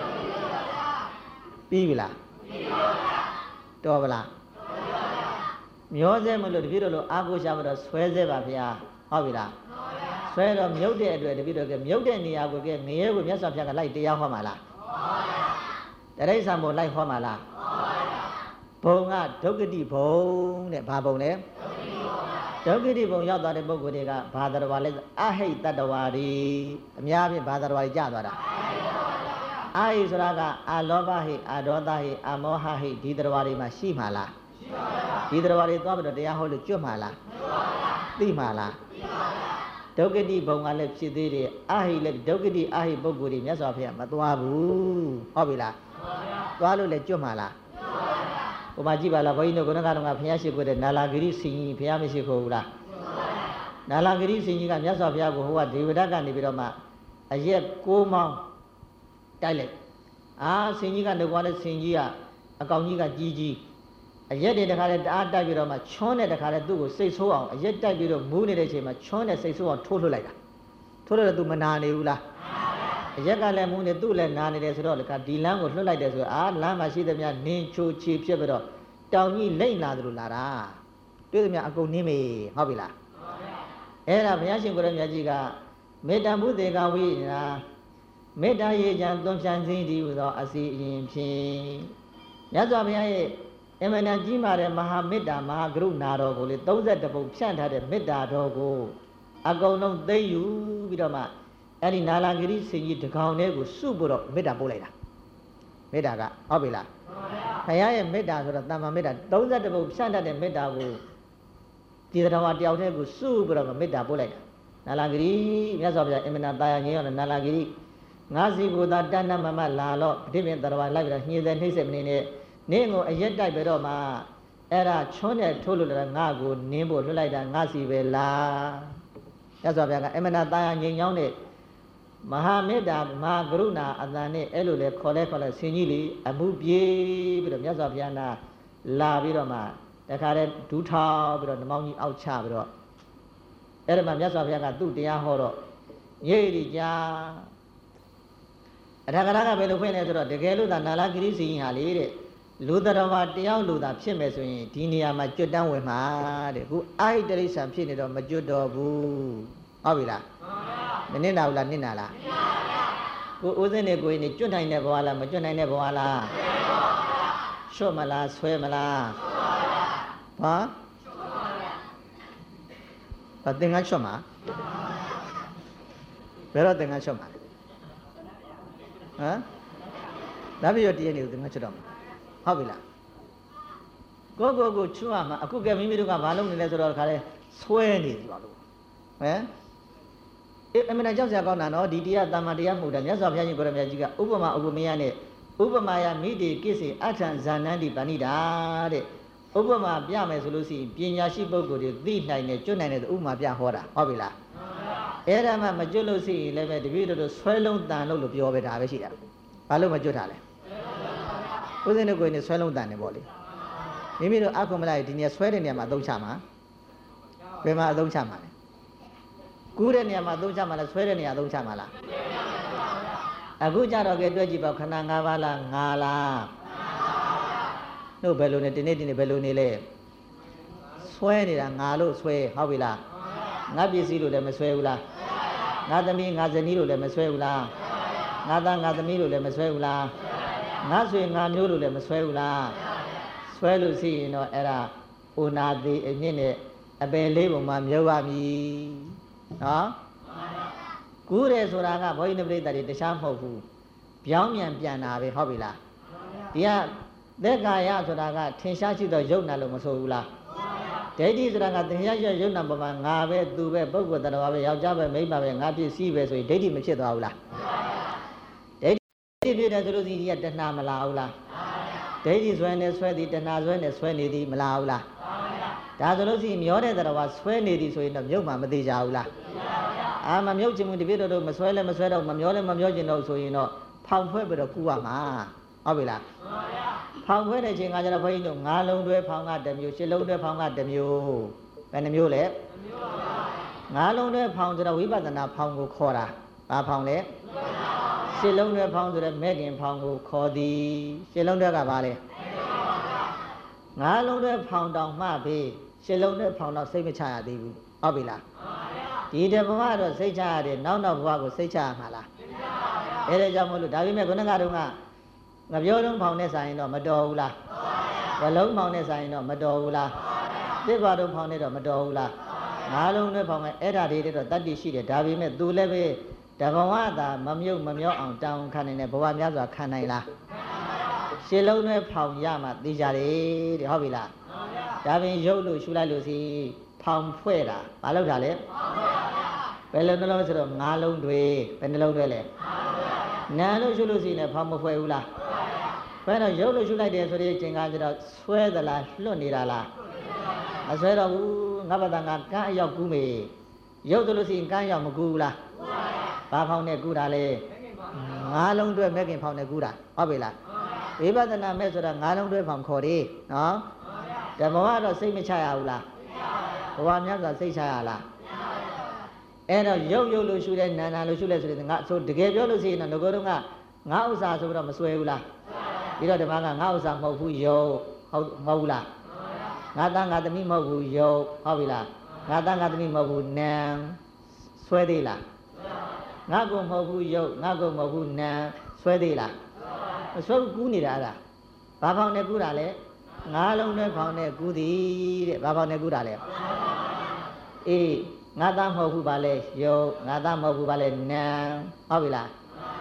ပြီးပြီလားတော်ပါလားမျောစေမလို့တပည့်တော်တို့အာကိုရှာမတော့ဆွဲစေပါဖေဟာဟုတ်ပြီလားဆွဲတော့မြုပ်တဲ့အတွက်တပည့်တော်ကမြုပ်တဲ့နေရာကိုကငရဲကိုမြတ်စွာဘုရားကလိုက်တရားဟောမှာလားတရိစ္ဆာန်ဘုံလိုက်ဟောမှာလားဘုံကဒုက္ခတိဘုံတဲ့ဘာဘုံလဲဒုက္ခတိဘုံရောက်သွားတဲ့ပုဂ္ဂိုလ်တွေကဘာသာတော်လဲအဟိတတ္တဝါတွေအများဖြင့်ဘာသာတော်တွေကြသွားတာအာဟိဆိုတာကအာလောဘဟိအာဒေါသဟိအာမောဟဟိဒီတတ္တဝါတွေမှာရှိမှာလားရှိပါဗျာဒီတတ္တဝါတွေသွားပြီးတော့တရားဟောလို့ကျွတ်မှာလားသိမှာလားဒုက္ခတိဘုံကလည်းဖြစ်သေးတယ်အာဟိလည်းဒုက္ခတိအာဟိပုဂ္ဂိုလ်တွေမြတ်စွာဘုရားမသွားဘူးဟုတ်ပြီလားသွားလို့လည်းကျွတ်မှာလားဟိုမှာကြည့်ပါလားဘုန်းကြီးတို့ကတော့ဘုရားရှိခိုးတဲ့နာလာဂရိစင်ကြီးဘုရားမရှိခိုးဘူးလားနာလာဂရိစင်ကြီးကမြတ်စွာဘုရားကိုဟိုကဒေဝဒတ်ကနေပြီးတော့မှအရက်6မောင်းတိုက်လိုက်စင်ကြီးကနေကွာလဲစင်ကြီးကအကောင်ကြီးကကြီးအရက်တွေတခါလဲတအားတိုက်ပြီးတော့မှချွန်းတဲ့တခါလဲသူ့ကိုစိတ်ဆိုးအောင်အရက်တိုက်ပြီးတော့မူးနေတဲ့အချိန်မှာချွန်းတဲ့စိတ်ဆိုးအောင်ထိုးလွှတ်လိုက်တာထိုးလွှတ်တော့သူမနာနေဘူးလားအရက်ကလည်းမူးနေသူ့လည်းနာနေတယ်ဆိုတော့ဒီလမ်းကိုလွှတ်လိုက်တယ်ဆိုတော့လမ်းမှာရှိသမျှနင်းချိုချီဖြစ်ပြီးတော့တောင်ကြီးလိမ့်လာသလိုလာတာတွေ့သမျှအကုန်နင်းမေဟုတ်ပြီလားအဲ့ဒါဘုရားရှင်ကိုရမြတ်ကြီးကမေတ္တာဘုသေကဝိညာမေတ္တာရေချမ်းသွန်ဖြန့်ခြင်းဒီဟူသောအစီအရင်ဖြင့်မြတ်စွာဘုရားရဲ့အမှန်တန်ကြီးမာတဲ့မဟာမေတ္တာမဟာကရုဏာတော်ကိုလေ32ပုံဖြန့်ထားတဲ့မေတ္တာတော်ကိုအကုန်လုံးသိမ့်ယူပြီးတော့မှအဲ့ဒီနာလာဂရိစင်ကြီးတကောင်လေးကိုစုဖို့တော့မေတ္တာပို့လိုက်တာမေတ္တာကဟုတ်ပြီလားဘုရားရဲ့မေတ္တာဆိုတော့တမ္မာမေတ္တာ32ဘုံဖြန့်တတ်တဲ့မေတ္တာကိုဒီတော်မှာတယောက်တည်းကိုစုပြီးတော့မေတ္တာပို့လိုက်တာနာလာဂရီမြတ်စွာဘုရားအင်မနာတာယာငြိမ်းအောင်နာလာဂရီငါစီကိုသာတဏ္ဍမမလာတော့ဒီပြင်တော်မှာလိုက်ပြီးတော့ညှိတဲ့နှိမ့်ဆက်မနေနဲ့နင်းကိုအရက်တိုက်ပြီးတော့မှအဲ့ဒါချွန်းနဲ့ထိုးလို့လည်းငါကိုနင်းဖို့လွှတ်လိုက်တာငါစီပဲလားမြတ်စွာဘုရားကအင်မနာတာယာငြိမ်းချောင်းတဲ့မဟာမေတ္တာမဟာကရုဏာအတန်နဲ့အဲ့လိုလေခေါ်လဲဆင်ကြီးလေအမှုပြေးပြီးတော့မြတ်စွာဘုရားနာလာပြီးတော့မှတခါတည်းဒူးထောက်ပြီးတော့နှမောင်းကြီးအောက်ချပြီးတော့အဲ့ဒါမှမြတ်စွာဘုရားကသူ့တရားဟောတော့ရိပ်ရိကြာအထာဂရကဘယ်လိုဖွင့်လဲဆိုတော့တကယ်လို့သာနာလာဂရိစီရင်ဟာလေတဲ့လူတော်ဘာတယောက်လူသာဖြစ်မယ်ဆိုရင်ဒီနေရာမှာကျွတ်တန်းဝင်မှာတဲ့ခုအာဟိတရိစ္ဆာဖြစ်နေတော့မကျွတ်တော့ဘူးဟုတ်ပြီလားမနစ်နာဘူးလားနစ်နာလားကိုဦးစင်းနေကိုင်းနေကျွတ်နိုင်တဲ့ဘဝလားမကျွတ်နိုင်တဲ့ဘဝလားချွတ်မလားဆွဲမလားဟာဘာသင်္ကန်းချွတ်မှာဘယ်တော့သင်္ကန်းချွတ်မှာဟမ်ဒါပြည့်ရတည်းနေသင်္ကန်းချွတ်တော့ဟုတ်ပြီလားကိုချွတ်ရမှာအခုကမိမိတို့ကဘာလုပ်နေလဲဆိုတော့ခါလဲဆွဲနေပြီပါလို့ဟမ်အမှန်ကြောက်စရာကောင်းတာနော်ဒီတရားတမ္မာတရားမှုတာမြတ်စွာဘုရားရှင်ကိုရမြတ်ကြီးကဥပမာဥပမေယနဲ့ဥပမာယမိတိကိစေအထံဇာနန္တိပဏိတာတဲ့ဥပမာပြမယ်ဆိုလို့ရှိရင်ပညာရှိပုဂ္ဂိုလ်တွေသိနိုင်တယ်ကျွတ်နိုင်တယ်ဥပမာပြဟောတာဟုတ်ပြီလားအဲ့ဒါမှမကျွတ်လို့ရှိရင်လည်းပဲတပည့်တို့ဆွဲလုံးတန်လို့ပြောပဲဒါပဲရှိတာဘာလို့မကျွတ်တာလဲဦးဇင်းတို့ကိုယ်နဲ့ဆွဲလုံးတန်တယ်ပေါ့လေမိမိတို့အခုမလိုက်ဒီနေရာဆွဲတဲ့နေရာမှာအသုံးချမှာဘယ်မှာအသုံးချမှာလဲကူးတဲ့နေရာမှာအသုံးချမှာလားဆွဲတဲ့နေရာအသုံးချမှာလားအခုကြတော့ကဲတွေ့ကြည့်ပါခဏ၅ပါးလား၅လားတို့ဘယ်လိုနေဒီနေ့ဘယ်လိုနေလဲဆွဲနေတာငါလို့ဆွဲဟုတ်ပြီလားငါပစ္စည်းလို့လည်းမဆွဲဘူးလားငါသမီးငါဇနီးလို့လည်းမဆွဲဘူးလားငါသားငါသမီးလို့လည်းမဆွဲဘူးလားငါဆွေငါမျိုးလို့လည်းမဆွဲဘူးလားဆွဲလို့ရှိရင်တော့အဲ့ဒါဥနာတိအမြင့်နဲ့အပယ်လေးပုံမှာမြုပ်ပါမည်နော်ကူးတယ်ဆိုတာကဘုန်းကြီးပြိတ္တာတွေတခြားမဟုတ်ဘူးပြောင်းပြန်ပြန်တာပဲဟုတ်ပြီလားဒီကသက်ကာယဆိုတာကထင်ရှားရှိသောယုတ်နာလို့မဆိုဘူးလားဒိဋ္ဌိဆိုတာကသင်ရရယုတ်နာပမာငါပဲသူပဲပုဂ္ဂိုလ်တရားပဲယောက်ျားပဲမိန်းမပဲငါပြည့်စည်ပဲဆိုရင်ဒိဋ္ဌိမဖြစ်သွားဘူးလားဒိဋ္ဌိဖြစ်တယ်ဆိုလို့ဒီကတဏှာမလာဘူးလားဒိဋ္ဌိဆွဲနေဆွဲသည်တဏှာဆွဲနေဆွဲနေသည်မလာဘူးလားဒါဆိုလို့ရှိရင်မျောတဲ့တရားဆွဲနေသည်ဆိုရင်တော့မြုပ်မှမသေးကြဘူးလားအာမမြုပ်ခြင်းမတပြည့်တော့မဆွဲလဲမဆွဲတော့မမျောလဲမမျောခြင်းတော့ဆိုရင်တော့ဖောင်ဖွဲ့ပြီးတော့ကူရမှာဟုတ်ပြီလားဖောင်ခွဲတဲ့ချိန်ကကျတော့ဘုန်းကြီးတို့၅လုံးတွဲဖောင်ကတစ်မျိုး၈လုံးတွဲဖောင်ကတစ်မျိုးဘယ်နှမျိုးလဲ၅လုံးတွဲဖောင်ဆိုတော့ဝိပဿနာဖောင်ကိုခေါ်တာဘာဖောင်လဲ၈လုံးတွဲဖောင်ဆိုတော့မဲ့ခင်ဖောင်ကိုခေါ်သည်၈လုံးတွဲကဘာလဲ၅လုံးတွဲဖောင်တောင်မှပြီ၈လုံးတွဲဖောင်တော့စိတ်မချရသေးဘူးဟုတ်ပြီလားဒီတဘဝတော့စိတ်ချရတယ်နောက်ဘဝကိုစိတ်ချရမှာလားအဲ့ဒါကြောင့်မလို့ဒါပေမဲ့ခုနကတော့ငါပြောတော့ဖောင်နဲ့ဆိုင်တော့မတော်ဘူးလားဘလုံးဖောင်နဲ့ဆိုင်တော့မတော်ဘူးလားတစ်ပါတော့ဖောင်နဲ့တော့မတော်ဘူးလားငါးလုံးနဲ့ဖောင်နဲ့အဲ့ဓာတွေတော့တတ္တိရှိတယ်ဒါပေမဲ့သူလည်းပဲတဘဝသာမမြုပ်မမျောအောင်တောင်းခံနိုင်တယ်ဘဝများစွာခံနိုင်လားရှင်းလုံးနဲ့ဖောင်ရမှသိကြတယ်တဲ့ဟုတ်ပြီလားဒါပင်ရုပ်လို့ရှုလိုက်လို့စီဖောင်ဖွဲ့တာဘာလို့တာလဲဘယ်လိုနှလုံးဆိုတော့ငါးလုံးတွေဘယ်နှလုံးတွေလဲနာလို့ရှုလို့စီနဲ့ဖောင်မဖွဲ့ဘူးလားဘယ်တော့ရုပ်လို့ရှုလိုက်တယ်ဆိုတဲ့အချိန်ကကျတော့ဆွဲသလားလွတ်နေတာလားမဆွဲတော့ဘူးငါဘာသာငါကန်းအရောက်ကူးမေရုပ်လို့စီကန်းရောက်မကူးဘူးလားဘာဖောင်နဲ့ကူးတာလဲငါးလုံးတွဲမဲ့ခင်ဖောင်နဲ့ကူးတာဟုတ်ပြီလားဝိပဿနာမဲ့ဆိုတာငါးလုံးတွဲဖောင်ခေါ်တယ်နော်ဓမ္မကတော့စိတ်မချရဘူးလားဘဝများစွာစိတ်ချရလားအဲ့တော့ရုပ်လို့ရှုတဲ့နာလို့ရှုလဲဆိုတဲ့ငါဆိုတကယ်ပြောလို့ရှိရင်တော့ငကိုတော့ငါဥစ္စာဆိုတော့မစွဲဘူးလားပြီးတော့ဓမ္မကငါဥစ္စာမဟုတ်ဘူးရုပ်ဟုတ်မဟုတ်ဘူးလားငါသားငါသမီးမဟုတ်ဘူးရုပ်ဟုတ်ပြီလားငါသားငါသမီးမဟုတ်ဘူးနာစွဲသေးလားငါကိုမဟုတ်ဘူးရုပ်ငါကိုမဟုတ်ဘူးနာစွဲသေးလားမစွဲဘူးကူးနေတာအဲ့ဒါဘာဖောင်နဲ့ကူးတာလဲငါးလုံးနဲ့ဖောင်နဲ့ကူးသည်တဲ့ဘာဖောင်နဲ့ကူးတာလဲအေးငါသားမဟုတ်ဘူးပါလဲရုပ်ငါသားမဟုတ်ဘူးပါလဲနာဟုတ်ပြီလား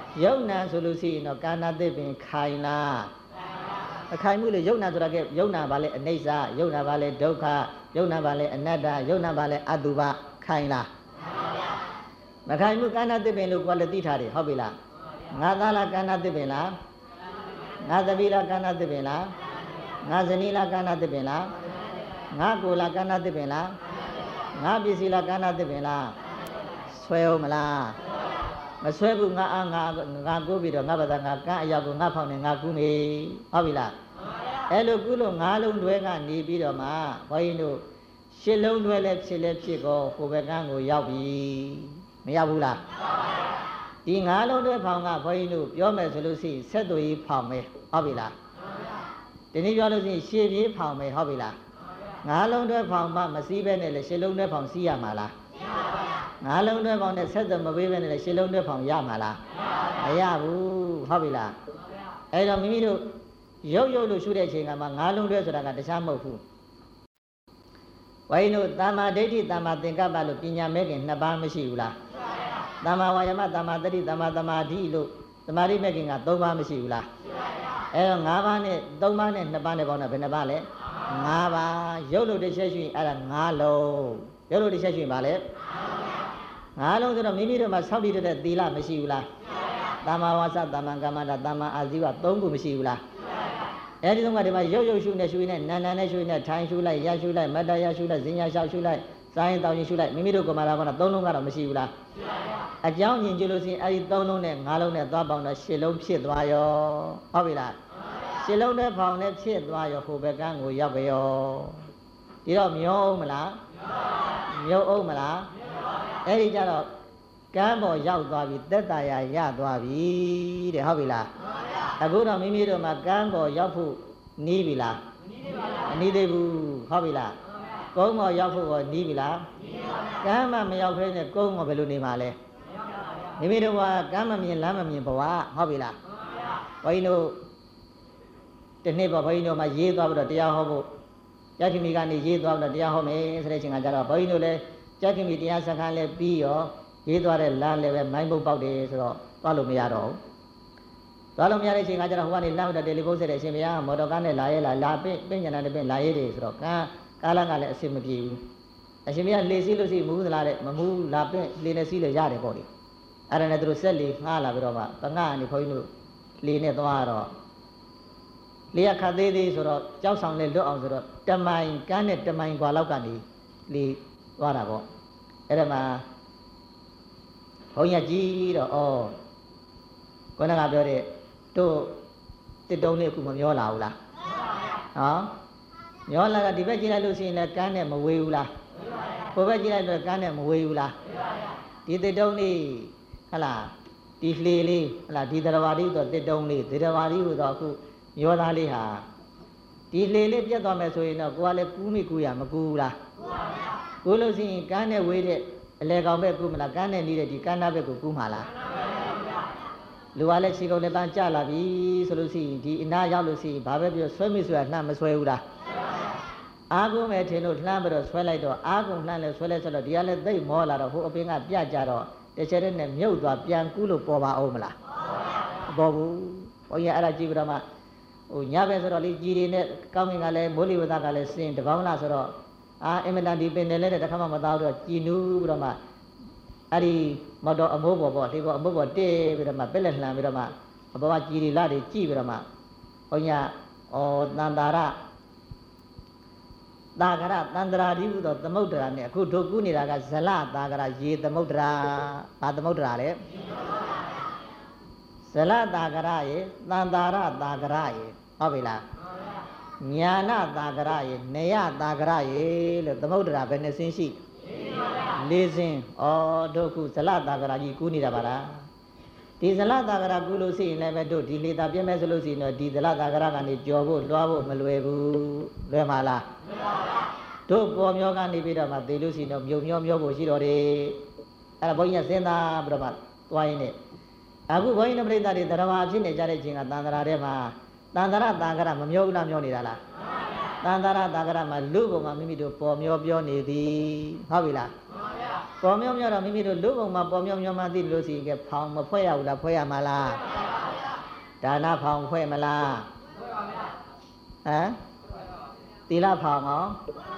ယုံနာဆိုလို့ရှိရင်တော့ကာဏသစ်ပင်ခိုင်လားအခိုင်မှုလေယုံနာဆိုတာကယုံနာပါလေအနိစ္စယုံနာပါလေဒုက္ခယုံနာပါလေအနတ္တယုံနာပါလေအတုပခိုင်လားမခိုင်မှုကာဏသစ်ပင်လို့ကိုယ်လည်းသိထားတယ်ဟုတ်ပြီလားငါသားလားကာဏသစ်ပင်လားငါသမီးလားကာဏသစ်ပင်လားငါဇနီးလားကာဏသစ်ပင်လားငါကိုယ်လားကာဏသစ်ပင်လားငါပစ္စည်းလားကာဏသစ်ပင်လားဆွဲအောင်မလားမဆွဲဘူးငါအားငါကိုးပြီးတော့ငါဘာသာငါကန်းအရာကိုငါဖောင်းနေငါကူးနေဟုတ်ပြီလားအဲ့လိုကူးလို့ငါးလုံးတွဲကနေပြီးတော့မှဘုန်းကြီးတို့ရှစ်လုံးတွဲလည်းဖြစ်လည်းဖြစ်ကောဟိုဘက်ကန်းကိုရောက်ပြီမရောက်ဘူးလားဒီငါးလုံးတွဲဖောင်းကဘုန်းကြီးတို့ပြောမယ်ဆိုလို့ရှိရင်ဆက်သွေးဖောင်းမယ်ဟုတ်ပြီလားဒီနေ့ပြောလို့ရှိရင်ရှည်ပြေးဖောင်းမယ်ဟုတ်ပြီလားငါးလုံးတွဲဖောင်းမှမစည်းပဲနဲ့လေရှစ်လုံးတွဲဖောင်းစီးရမှာလားငါးလုံးတွဲဖောင်းနဲ့ဆက်သွယ်မပေးပဲနဲ့လေရှစ်လုံးတွဲဖောင်းရမှာလားမရဘူးဟုတ်ပြီလားအဲ့တော့မိမိတို့ရုပ်လို့ရှုတဲ့အချိန်ကမှငါးလုံးတွဲဆိုတာကတခြားမဟုတ်ဘူးဝိုင်းတို့တမ္မာဒိဋ္ဌိတမ္မာသင်္ကပ္ပလို့ပညာမဲ့ခင်နှစ်ပါးမရှိဘူးလားတမ္မာဝါယမတမ္မာတတိတမ္မာသမာဓိလို့သမာဓိမဲ့ခင်က၃ပါးမရှိဘူးလားအဲ့တော့၅ပါးနဲ့၃ပါးနဲ့2ပါးနဲ့ပေါင်းတော့ဘယ်နှပါလဲ၅ပါးရုပ်လို့တစ်ချက်ရှိရင်အဲ့ဒါ၅လုံးရုပ်လို့တစ်ချက်ရှိရင်ဗာလဲ၅လုံးဆိုတော့မိမိတို့မှာဆောက်တည်တဲ့သီလမရှိဘူးလားတမ္မာဝါစာတမ္မာကမ္မန္တတမ္မာအာဇီဝ၃ခုမရှိဘူးလားအဲ့ဒီတော့ကဒီမှာရုပ်ရှုနေရှုနေနာနာနဲ့ရှုနေထိုင်ရှုလိုက်ရရှုလိုက်မတ္တရရှုလိုက်ဇင်ညာရှုလိုက်စာရင်တောင်းရင်ရှုလိုက်မိမိတို့ကမာလာကော၃လုံးကတော့မရှိဘူးလားအကြောင်းညင်ကြလို့ရှိရင်အဲ့ဒီ3လုံးနဲ့5လုံးနဲ့သွားပေါင်းတော့10လုံးဖြစ်သွားရောဟုတ်ပြီလား10လုံးနဲ့ပေါင်းနဲ့ဖြစ်သွားရောဟိုဘက်ကန်းကိုရောက်ရောဒီတော့မျောအောင်မလားမျောအောင်မလားအဲ့ဒီကြတော့ကန်းပေါ်ရောက်သွားပြီသက်တာရရသွားပြီတဲ့ဟုတ်ပြီလားအခုတော့မိမိတို့မှာကန်းပေါ်ရောက်ဖို့နီးပြီလားမနီးသေးဘူးဟုတ်ပြီလားကုန်းပေါ်ရောက်ဖို့ကောနီးပြီလားကမ်းမမရောက်ခဲနဲ့ကုန်းပေါ်ဘယ်လိုနေမှာလဲမိမိတို့ကကမ်းမမြင်လမ်းမမြင်ဘဝဟုတ်ပြီလားဘုန်းကြီးတို့ဒီနေ့ပေါ့ဘုန်းကြီးတို့မှာရေးသွားပြီးတော့တရားဟောဖို့ကျက်ခင်မီကနေရေးသွားပြီးတော့တရားဟောမယ်ဆိုတဲ့အချိန်ကကျတော့ဘုန်းကြီးတို့လည်းကျက်ခင်မီတရားစခန်းလည်းပြီးရောရေးသွားတဲ့လမ်းလည်းပဲမိုင်းပုတ်ပေါက်တယ်ဆိုတော့သွားလို့မရတော့ဘူးသွားလို့မရတဲ့အချိန်ကကျတော့ဟိုကနေလမ်းတော့တယ်လီဖုန်းဆက်တဲ့အချိန်ဗျာမော်တော်ကားနဲ့လာရဲလာပင့်ညနာနဲ့ပင့်လာရဲတယ်ဆိုတော့ကားလမ်းကလည်းအဆင်မပြေဘူးအရှင်မင်းကလေစီးလို့ရှိမူးသလားတဲ့မမူးလာပင့်လေနဲ့စီးလို့ရတယ်ပေါ့လေအဲ့ဒါနဲ့သူတို့ဆက်လေငှားလာပြီးတော့မှပငှကနေခွင်းတို့လေနဲ့သွားတော့လေရခတ်သေးသေးဆိုတော့ကြောက်ဆောင်နဲ့လွတ်အောင်ဆိုတော့တမိုင်ကန်းနဲ့တမိုင်กว่าလောက်ကနေလေသွားတာပေါ့အဲ့ဒါမှာဘုန်းကြီးကြီးတော့ခေါင်းကပြောတဲ့တို့တစ်တုံးလေးအခုမမျောလာဘူးလားဟောမျောလာတာဒီဘက်ကြည့်လိုက်လို့ရှိရင်လည်းကန်းနဲ့မဝေးဘူးလားဟိုဘက်ကြည့်လိုက်တော့ကန်းနဲ့မဝေးဘူးလားဒီတစ်တုံးလေးဟလာဒီလှေလေးဟလာဒီတရဝါဒီဆိုတစ်တုံးလေးဒီတရဝါဒီဆိုတော့အခုမျောသားလေးဟာဒီလှေလေးပြတ်သွားမယ်ဆိုရင်တော့ကိုကလည်းကူးမိကူးရမကူးဘူးလားကူးလို့ရှိရင်ကန်းနဲ့ဝေးတဲ့အလဲကောင်ဘက်ကူးမလားကန်းနဲ့နေတဲ့ဒီကန်းနာဘက်ကိုကူးမှာလားလူကလည်းခြေကုန်နဲ့တန်းကြလာပြီဆိုလို့ရှိရင်ဒီအနာရောက်လို့ရှိရင်ဘာပဲပြောဆွဲမိဆွဲလှမ်းမဆွဲဘူးလားအာကုံမဲ့ထင်လို့လှမ်းပြီးတော့ဆွဲလိုက်တော့အာကုံလှမ်းလဲဆွဲလဲဆိုတော့ဒီကလည်းသိပ်မောလာတော့ဟိုအပင်ကပြကြတော့တစ်ချက်တည်းနဲ့မြုပ်သွားပြန်ကူးလို့ပေါ်ပါအောင်မလားမပေါ်ဘူးဘုန်းကြီးအဲ့ဒါကြည့်ပြီးတော့မှဟိုညဘက်ဆိုတော့လေကြီးတွေနဲ့ကောင်းကင်ကလည်းမိုးလေဝသကလည်းစင်တပေါင်းလားဆိုတော့အင်မတန်ဒီပင်တယ်လည်းတစ်ခါမှမသားတော့ကြည်နူးပြီးတော့မှအဲ့ဒီမော်တော်အမိုးပေါ်ပေါ့ဒီပေါ်အမိုးပေါ်တဲပြီးတော့မှပက်လက်လှမ်းပြီးတော့မှအပေါ်ကကြည်တွေလာတွေကြည့်ပြီးတော့မှဘုန်းကြီးတန်တာရသာဂရတန္တရာဒီဟုသောသမုဒ္ဒရာနဲ့အခုတို့ကူးနေတာကဇလသာဂရရေသမုဒ္ဒရာဘာသမုဒ္ဒရာလဲဇလသာဂရရေတန္တာရသာဂရရေဟုတ်ပြီလားညာနာသာဂရရေနေယသာဂရရေလို့သမုဒ္ဒရာဘယ်နှစင်းရှိ၄စင်းတို့ခုဇလသာဂရကြီးကူးနေတာပါလားဒီဇလသာဂရကူးလို့ရှိရင်လည်းပဲတို့ဒီလေသာပြည့်မဲ့ဆိုလို့ရှိရင်တော့ဒီဇလသာဂရကနေကြော်ဖို့လွှားဖို့မလွယ်ဘူးလွယ်မှာလားတို့ပေါ်မျောကနေပြီးတော့မှသေလို့ရှိရင်တော့မြုံမျောဖို့ရှိတော့တယ်အဲ့ဒါဘုန်းကြီးကစဉ်းစားပြီးတော့မှသွားရင်းနဲ့အခုဘုန်းကြီးတို့ပြိဿတွေသရဝါဖြစ်နေကြတဲ့ချိန်ကတန်တရာထဲမှာတန်တရာသာဂရမမျောဘူးလားမျောနေတာလားတန်တရာသာဂရမှာလူပုံမှာမိမိတို့ပေါ်မျောပြောနေသည်ဟုတ်ပြီလားပေါ်မြောက်မြောက်တော့မိမိတို့လူပုံမှာပေါ်မြောက်မြောက်မှသိလို့စီကဖောင်မဖွဲ့ရဘူးလားဖွဲ့ရမှာလားဒါနဖောင်ဖွဲ့မလားဟမ်သီလဖောင်ရော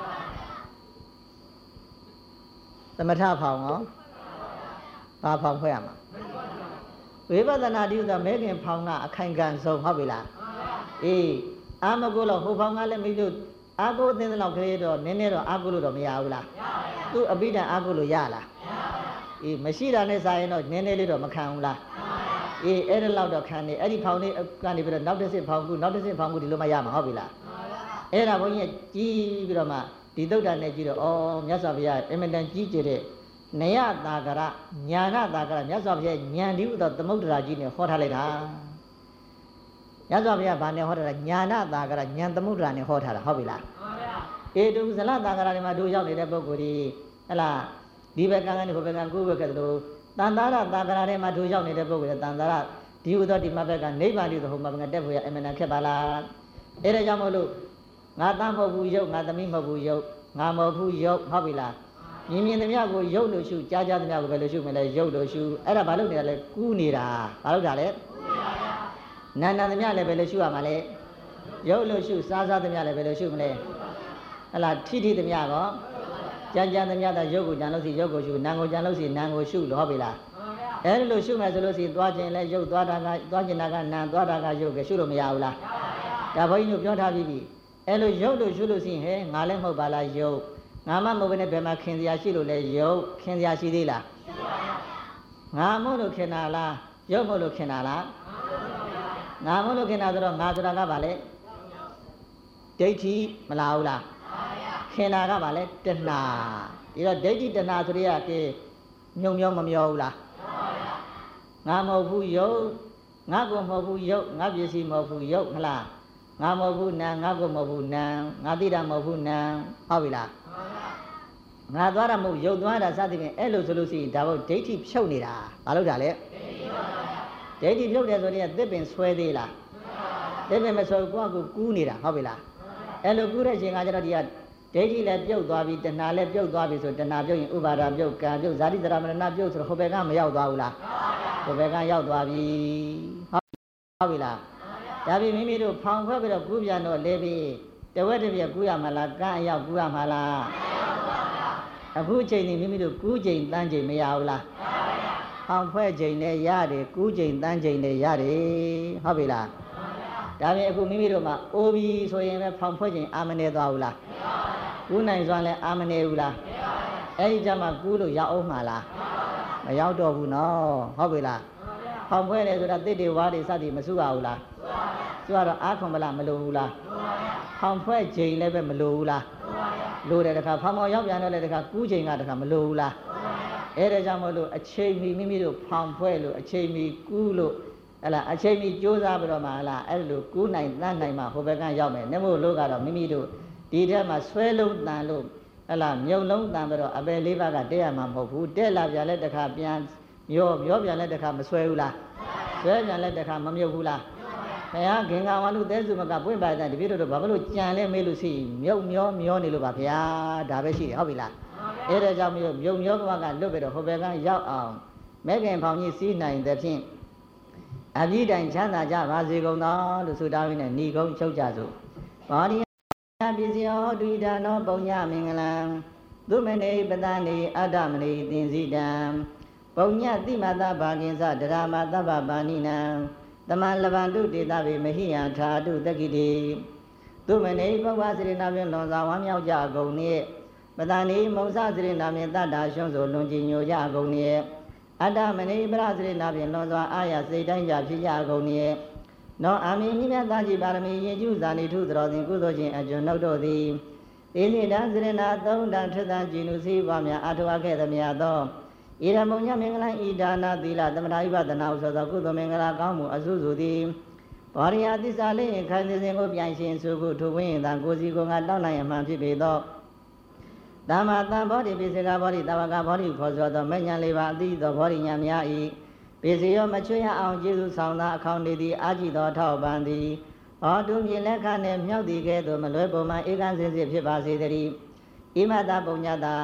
သမထဖောင်ရောဘာဖောင်ဖွဲ့ရမှာဝိပဿနာတိဥဒ္ဒမဲခင်ဖောင်ကအခိုင်ခံဆုံးဟုတ်ပြီလားအေးအာမကုလို့ဟိုဖောင်ကလည်းမိတို့အာကုအသိသလောက်ကလေးတော့နည်းနည်းတော့အာကုလို့တော့မရဘူးလားသူ့အပိဓာအာကုလို့ရလားအေးမရှိတာနဲ့စာရင်တော့နည်းနည်းလေးတော့မခံဘူးလားအေးအဲ့ဒါလောက်တော့ခံနေအဲ့ဒီဖောင်လေးကနေပြီးတော့နောက်တစ်စစ်ဖောင်ကူနောက်တစ်စစ်ဖောင်ကူဒီလိုမှရမှာဟုတ်ပြီလားအဲ့ဒါဘုန်းကြီးကြီးပြီးတော့မှဒီသုဒ္ဓနဲ့ကြည့်တော့ဩမြတ်စွာဘုရားအင်မတန်ကြီးကျယ်တဲ့နယတာကရညာဏတာကရမြတ်စွာဘုရားဉာဏ်ဒီဥသောသမုဒ္ဒရာကြီးနဲ့ဟောထားလိုက်တာမြတ်စွာဘုရားဗာနဲ့ဟောထားတာညာဏတာကရဉာဏ်သမုဒ္ဒရာနဲ့ဟောထားတာဟုတ်ပြီလားအေတုဇလတာကရတွေမှာတို့ရောက်နေတဲ့ပုဂ္ဂိုလ်ကြီးဟဲ့လားဒီဘက်ကံကနေဟိုဘက်ကံကိုယ်ဘက်ကတလို့တန်တာရတာကရတွေမှာတို့ရောက်နေတဲ့ပုဂ္ဂိုလ်တွေတန်တာရဒီဥသောဒီမဘက်ကနိဗ္ဗာန်ဒီဟိုမှာဘက်ကတက်ဖို့ရအမှန်တန်ခက်ပါလားအဲ့ဒါကြောင့်မို့လို့ငါသားမဟုတ်ဘူးယုတ်ငါသမီးမဟုတ်ဘူးယုတ်ငါမဟုတ်ဘူးယုတ်ဟုတ်ပြီလားမြင်မြင်သမျှကိုယုတ်လို့ရှုကြားကြားသမျှကိုပဲလို့ရှုမယ်လဲယုတ်လို့ရှုအဲ့ဒါဘာလို့နေတာလဲကူးနေတာဘာလို့တာလဲနာနာသမျှလည်းပဲလို့ရှုရမှာလဲယုတ်လို့ရှုစားစားသမျှလည်းပဲလို့ရှုမလဲဟလာထိထိသမျှကောကြံကြံသမျှသာယုတ်ကိုကြံလို့စီယုတ်ကိုရှုနာကိုကြံလို့စီနာကိုရှုလို့ဟုတ်ပြီလားအဲ့လိုရှုမယ်ဆိုလို့စီသွားခြင်းလဲယုတ်သွားတာကသွားခြင်းတာကနာသွားတာကယုတ်ကရှုလို့မရဘူးလားဒါဘုန်းကြီးတို့ပြောထားပြီးပြီအဲ့လိုယုတ်လို့ရှုလို့စီဟဲငါလည်းမဟုတ်ပါလားယုတ်ငါမမဟုတ်ဘဲနဲ့ဘယ်မှာခင်စရာရှိလို့လဲယုတ်ခင်စရာရှိသေးလားငါမို့လို့ခင်တာလားယုတ်မို့လို့ခင်တာလားငါမို့လို့ခင်တာဆိုတော့ငါဆိုတာကဘာလဲဒိဋ္ဌိမလားဘူးလားခင်တာကဘာလဲတဏှာဒီတော့ဒိဋ္ဌိတဏှာဆိုရကဲညုံမျောမမျောဘူးလားငါမဟုတ်ဘူးယုတ်ငါကိုမဟုတ်ဘူးယုတ်ငါပစ္စည်းမဟုတ်ဘူးယုတ်မလားငါမဟုတ်ဘူးနာငါကိုမဟုတ်ဘူးနာငါသိတာမဟုတ်ဘူးနာဟုတ်ပြီလားငါသွားတာမဟုတ်ရုပ်သွားတာစသဖြင့်အဲ့လိုဆိုလို့ရှိရင်ဒါဘုဒ္ဓိဋ္ဌိဖြုတ်နေတာဘာလို့တာလဲဒိဋ္ဌိဖြုတ်တယ်ဆိုရင်သစ်ပင်ဆွဲသေးလားသစ်ပင်မဆွဲကိုယ့်အကူကူးနေတာဟုတ်ပြီလားအဲ့လိုကူးတဲ့ချိန်ကကျတော့ဒီကဒိဋ္ဌိလည်းပြုတ်သွားပြီတဏှာလည်းပြုတ်သွားပြီဆိုတဏှာပြုတ်ရင်ဥပါဒာပြုတ်ကံပြုတ်ဇာတိဇရာမရဏပြုတ်ဆိုတော့ဟိုဘက်ကမရောက်သွားဘူးလားဟိုဘက်ကရောက်သွားပြီဟုတ်ပြီလားဒါပြီးမိမိတို့ဖောင်ခွဲပြီးတော့ကူးပြန်တော့လဲပြီးတဝက်တစ်ပြက်ကူးရမှာလားကံအရောက်ကူးရမှာလားအခုချိန်နေမိမိတို့ကူးချိန်တန်းချိန်မရဘူးလားဖောင်ဖွဲ့ချိန်နဲ့ရတယ်ကူးချိန်တန်းချိန်နဲ့ရတယ်ဟုတ်ပြီလားဒါပြင်အခုမိမိတို့မှာအိုးပြီးဆိုရင်ပဲဖောင်ဖွဲ့ချိန်အာမနေသွားဘူးလားကူးနိုင်စွမ်းလဲအာမနေဘူးလားအဲ့ဒီကြမှာကူးလို့ရောက်အောင်မှာလားမရောက်တော့ဘူးနော်ဟုတ်ပြီလားဖောင်ဖွဲ့တယ်ဆိုတာတစ်တွေဝါးတွေစသည်မစုရဘူးလားသူကတော့အားခွန်မလားမလိုဘူးလားဖောင်ဖွဲ့ချိန်လည်းပဲမလိုဘူးလားလိုတယ်တခါဖောင်မောင်ရောက်ပြန်တော့လည်းတခါကူးချိန်ကတခါမလိုဘူးလားအဲ့ဒါကြောင့်မလို့အချိန်မီမိမိတို့ဖောင်ဖွဲ့လို့အချိန်မီကူးလို့ဟလာအချိန်မီကြိုးစားပြီးတော့မှဟလာအဲ့လိုကူးနိုင်တတ်နိုင်မှဟိုဘက်ကရောက်မယ်နေမို့လို့ကတော့မိမိတို့ဒီထဲမှာဆွဲလုံးတန်လို့ဟလာမြုပ်လုံးတန်ပြီးတော့အပယ်လေးပါးကတက်ရမှာမဟုတ်ဘူးတက်လာပြန်လဲတခါပြန်မျောပြန်လဲတခါမဆွဲဘူးလားဆွဲပြန်လဲတခါမမြုပ်ဘူးလားဘုရားခင်္ကာဝါလူသဲစုမကပွင့်ပါတဲ့တပည့်တို့ဘာလို့ကြံလဲမေးလို့ရှိမြုပ်မျောနေလို့ပါဗျာဒါပဲရှိတယ်ဟုတ်ပြီလားအဲ့ဒါကြောင့်မြုပ်မျောဘဝကလွတ်ပြီးတော့ဟိုဘက်ကရောက်အောင်မဲခင်ဖောင်ကြီးစီးနိုင်တဲ့ဖြင့်အပြည့်တိုင်ချမ်းသာကြပါစေကုန်သောလို့ဆုတောင်းရင်းနဲ့ဏီကုန်းချုပ်ကြစို့ဘောဓိပစ္စယောဒွိဒါနောပုံညမင်္ဂလံသုမနေပတနေအတ္တမနေသင်္စီတံပုံညတိမတဘာကိဉ္စဒရာမသဗ္ဗပါဏိနံတမန်လဗန္တုတေတဗေမဟိယံထာတုတက္ကိတိသုမနေဘဝစေရနာဖြင့်လွန်စွာဝမ်းမြောက်ကြကုန်နှင့်ပတဏိမုံစစေရနာဖြင့်တတ္တာရှုံးဆိုလွန်ကြည်ညိုကြကုန်နှင့်အတ္တမနေပရစေရနာဖြင့်လွန်စွာအာရစိတ်တိုင်းကြဖြစ်ကြကုန်နှင့်နောအာမီမြတ်သားကြီးပါရမီယဉ်ကျူးဇာနိထုသတော်စဉ်ကုသိုလ်ခြင်းအကျွန်ုပ်တို့သည်ဒီနေ့တံစေရနာသုံးတန်ထသံကြည်နုစည်းပွားများအထောက်အခဲ့သမျှသောဣရမုံညမင်္ဂလံဣဒါနာသီလသမထဝိပဿနာဥသောကုသိုလ်မင်္ဂလာကောင်းမှုအစုစုသည်ဘောရိယသစ္စာလေးခိုင်စဉ်ကိုပြန်ရှင်စုခုထိုဝိဉ္ဇံကိုစီကိုငါတောင်းနိုင်အမှန်ဖြစ်ပေသောဓမ္မတံဘောဓိပိစေကဘောဓိတဝကဘောဓိခေါ်ဆိုသောမဉ္ဇဉ်လေးပါအတိသောဘောဓိညာများ၏ပိစေယောမချွေရအောင်ကျေစုဆောင်သောအခေါင်နေသည်အာကြည့်သောထောက်ပံသည်ဟောတုမြေလက်ခနှင့်မြောက်သည်ကဲ့သို့မလွဲပုံမှန်ဧကံစင်စစ်ဖြစ်ပါစေတည်းဣမတပုံညတာ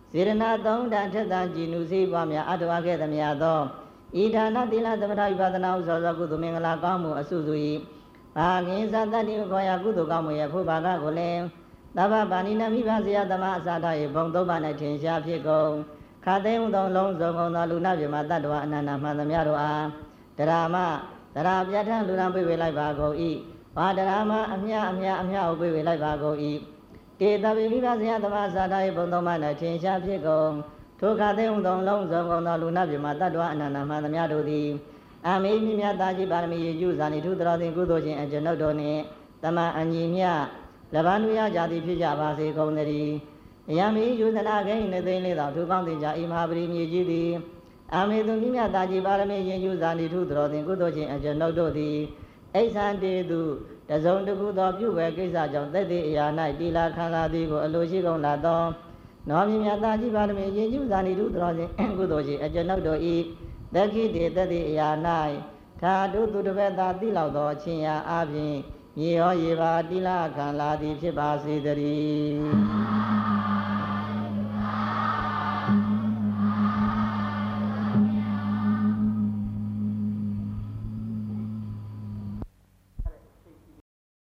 စေရနာသုံးတန်ထက်တန်ကြည်နုစည်းပွားများအထောက်အခဲ့သမျှသောဤဌာနသီလသမထဝိပဿနာဥသောကုသိုလ်မင်္ဂလာကောင်းမှုအစုစု၏ဘာကင်းသတ္တိခေါ်ရာကုသိုလ်ကောင်းမှုရဲ့ဖို့ဘာကကိုလည်းသဗ္ဗပါဏိနမိဘဇယသမအစာထား၏ဘုံသုံးပါး၌ထင်ရှားဖြစ်ကုန်ခါသိမှုသောလုံးစုံကုန်သောလူနာပြမတတ္တဝအနန္တမှန်သမျှတို့အားတရာမတရာပြဋ္ဌာန်းလူရန်ပြေဝေလိုက်ပါကုန်၏ဘာတရာမအမြအမြဟုပြေဝေလိုက်ပါကုန်၏တေတပိမိဘဇယသမအစာထား၏ဘုံသုံးပါး၌ထင်ရှားဖြစ်ကုန်ထိုခါသိမှုသောလုံးစုံကုန်သောလူနာပြမတတ္တဝအနန္တမှန်သမျှတို့သည်အမိမြမြတ်သားကြီးပါရမီရည်ကျူးဇာနိထုတော်သင်ကုသိုလ်ရှင်အကျွန်ုပ်တို့နှင့်တမန်အညီမြလဘာနုရကြသည်ဖြစ်ကြပါစေကုန်သတည်းအယံမိယူဇနာခိန်နေသိလေးသောသူကောင်းတင်ကြဤမဟာပရိမြေကြီးသည်အမေသူမြမြတ်သားကြီးပါရမီရည်ကျူးဇာနိထုတော်သင်ကုသိုလ်ရှင်အကျွန်ုပ်တို့သည်အိဆန်တေသူတစုံတခုသောပြုဝဲကိစ္စကြောင့်သက်သေအရာ၌တိလာခံလာသည်ကိုအလိုရှိကုန်လာသောနောမြမြတ်သားကြီးပါရမီရည်ကျူးဇာနိထုတော်သင်ကုသိုလ်ရှင်အကျွန်ုပ်တို့ဤသက္ခိတေတတိအရာ၌သာတုသူတပည့်သာတိလောက်သောချင်းရာအပြင်မြေရောရေပါတိလာခံလာသည်ဖြစ်ပါစေတည်း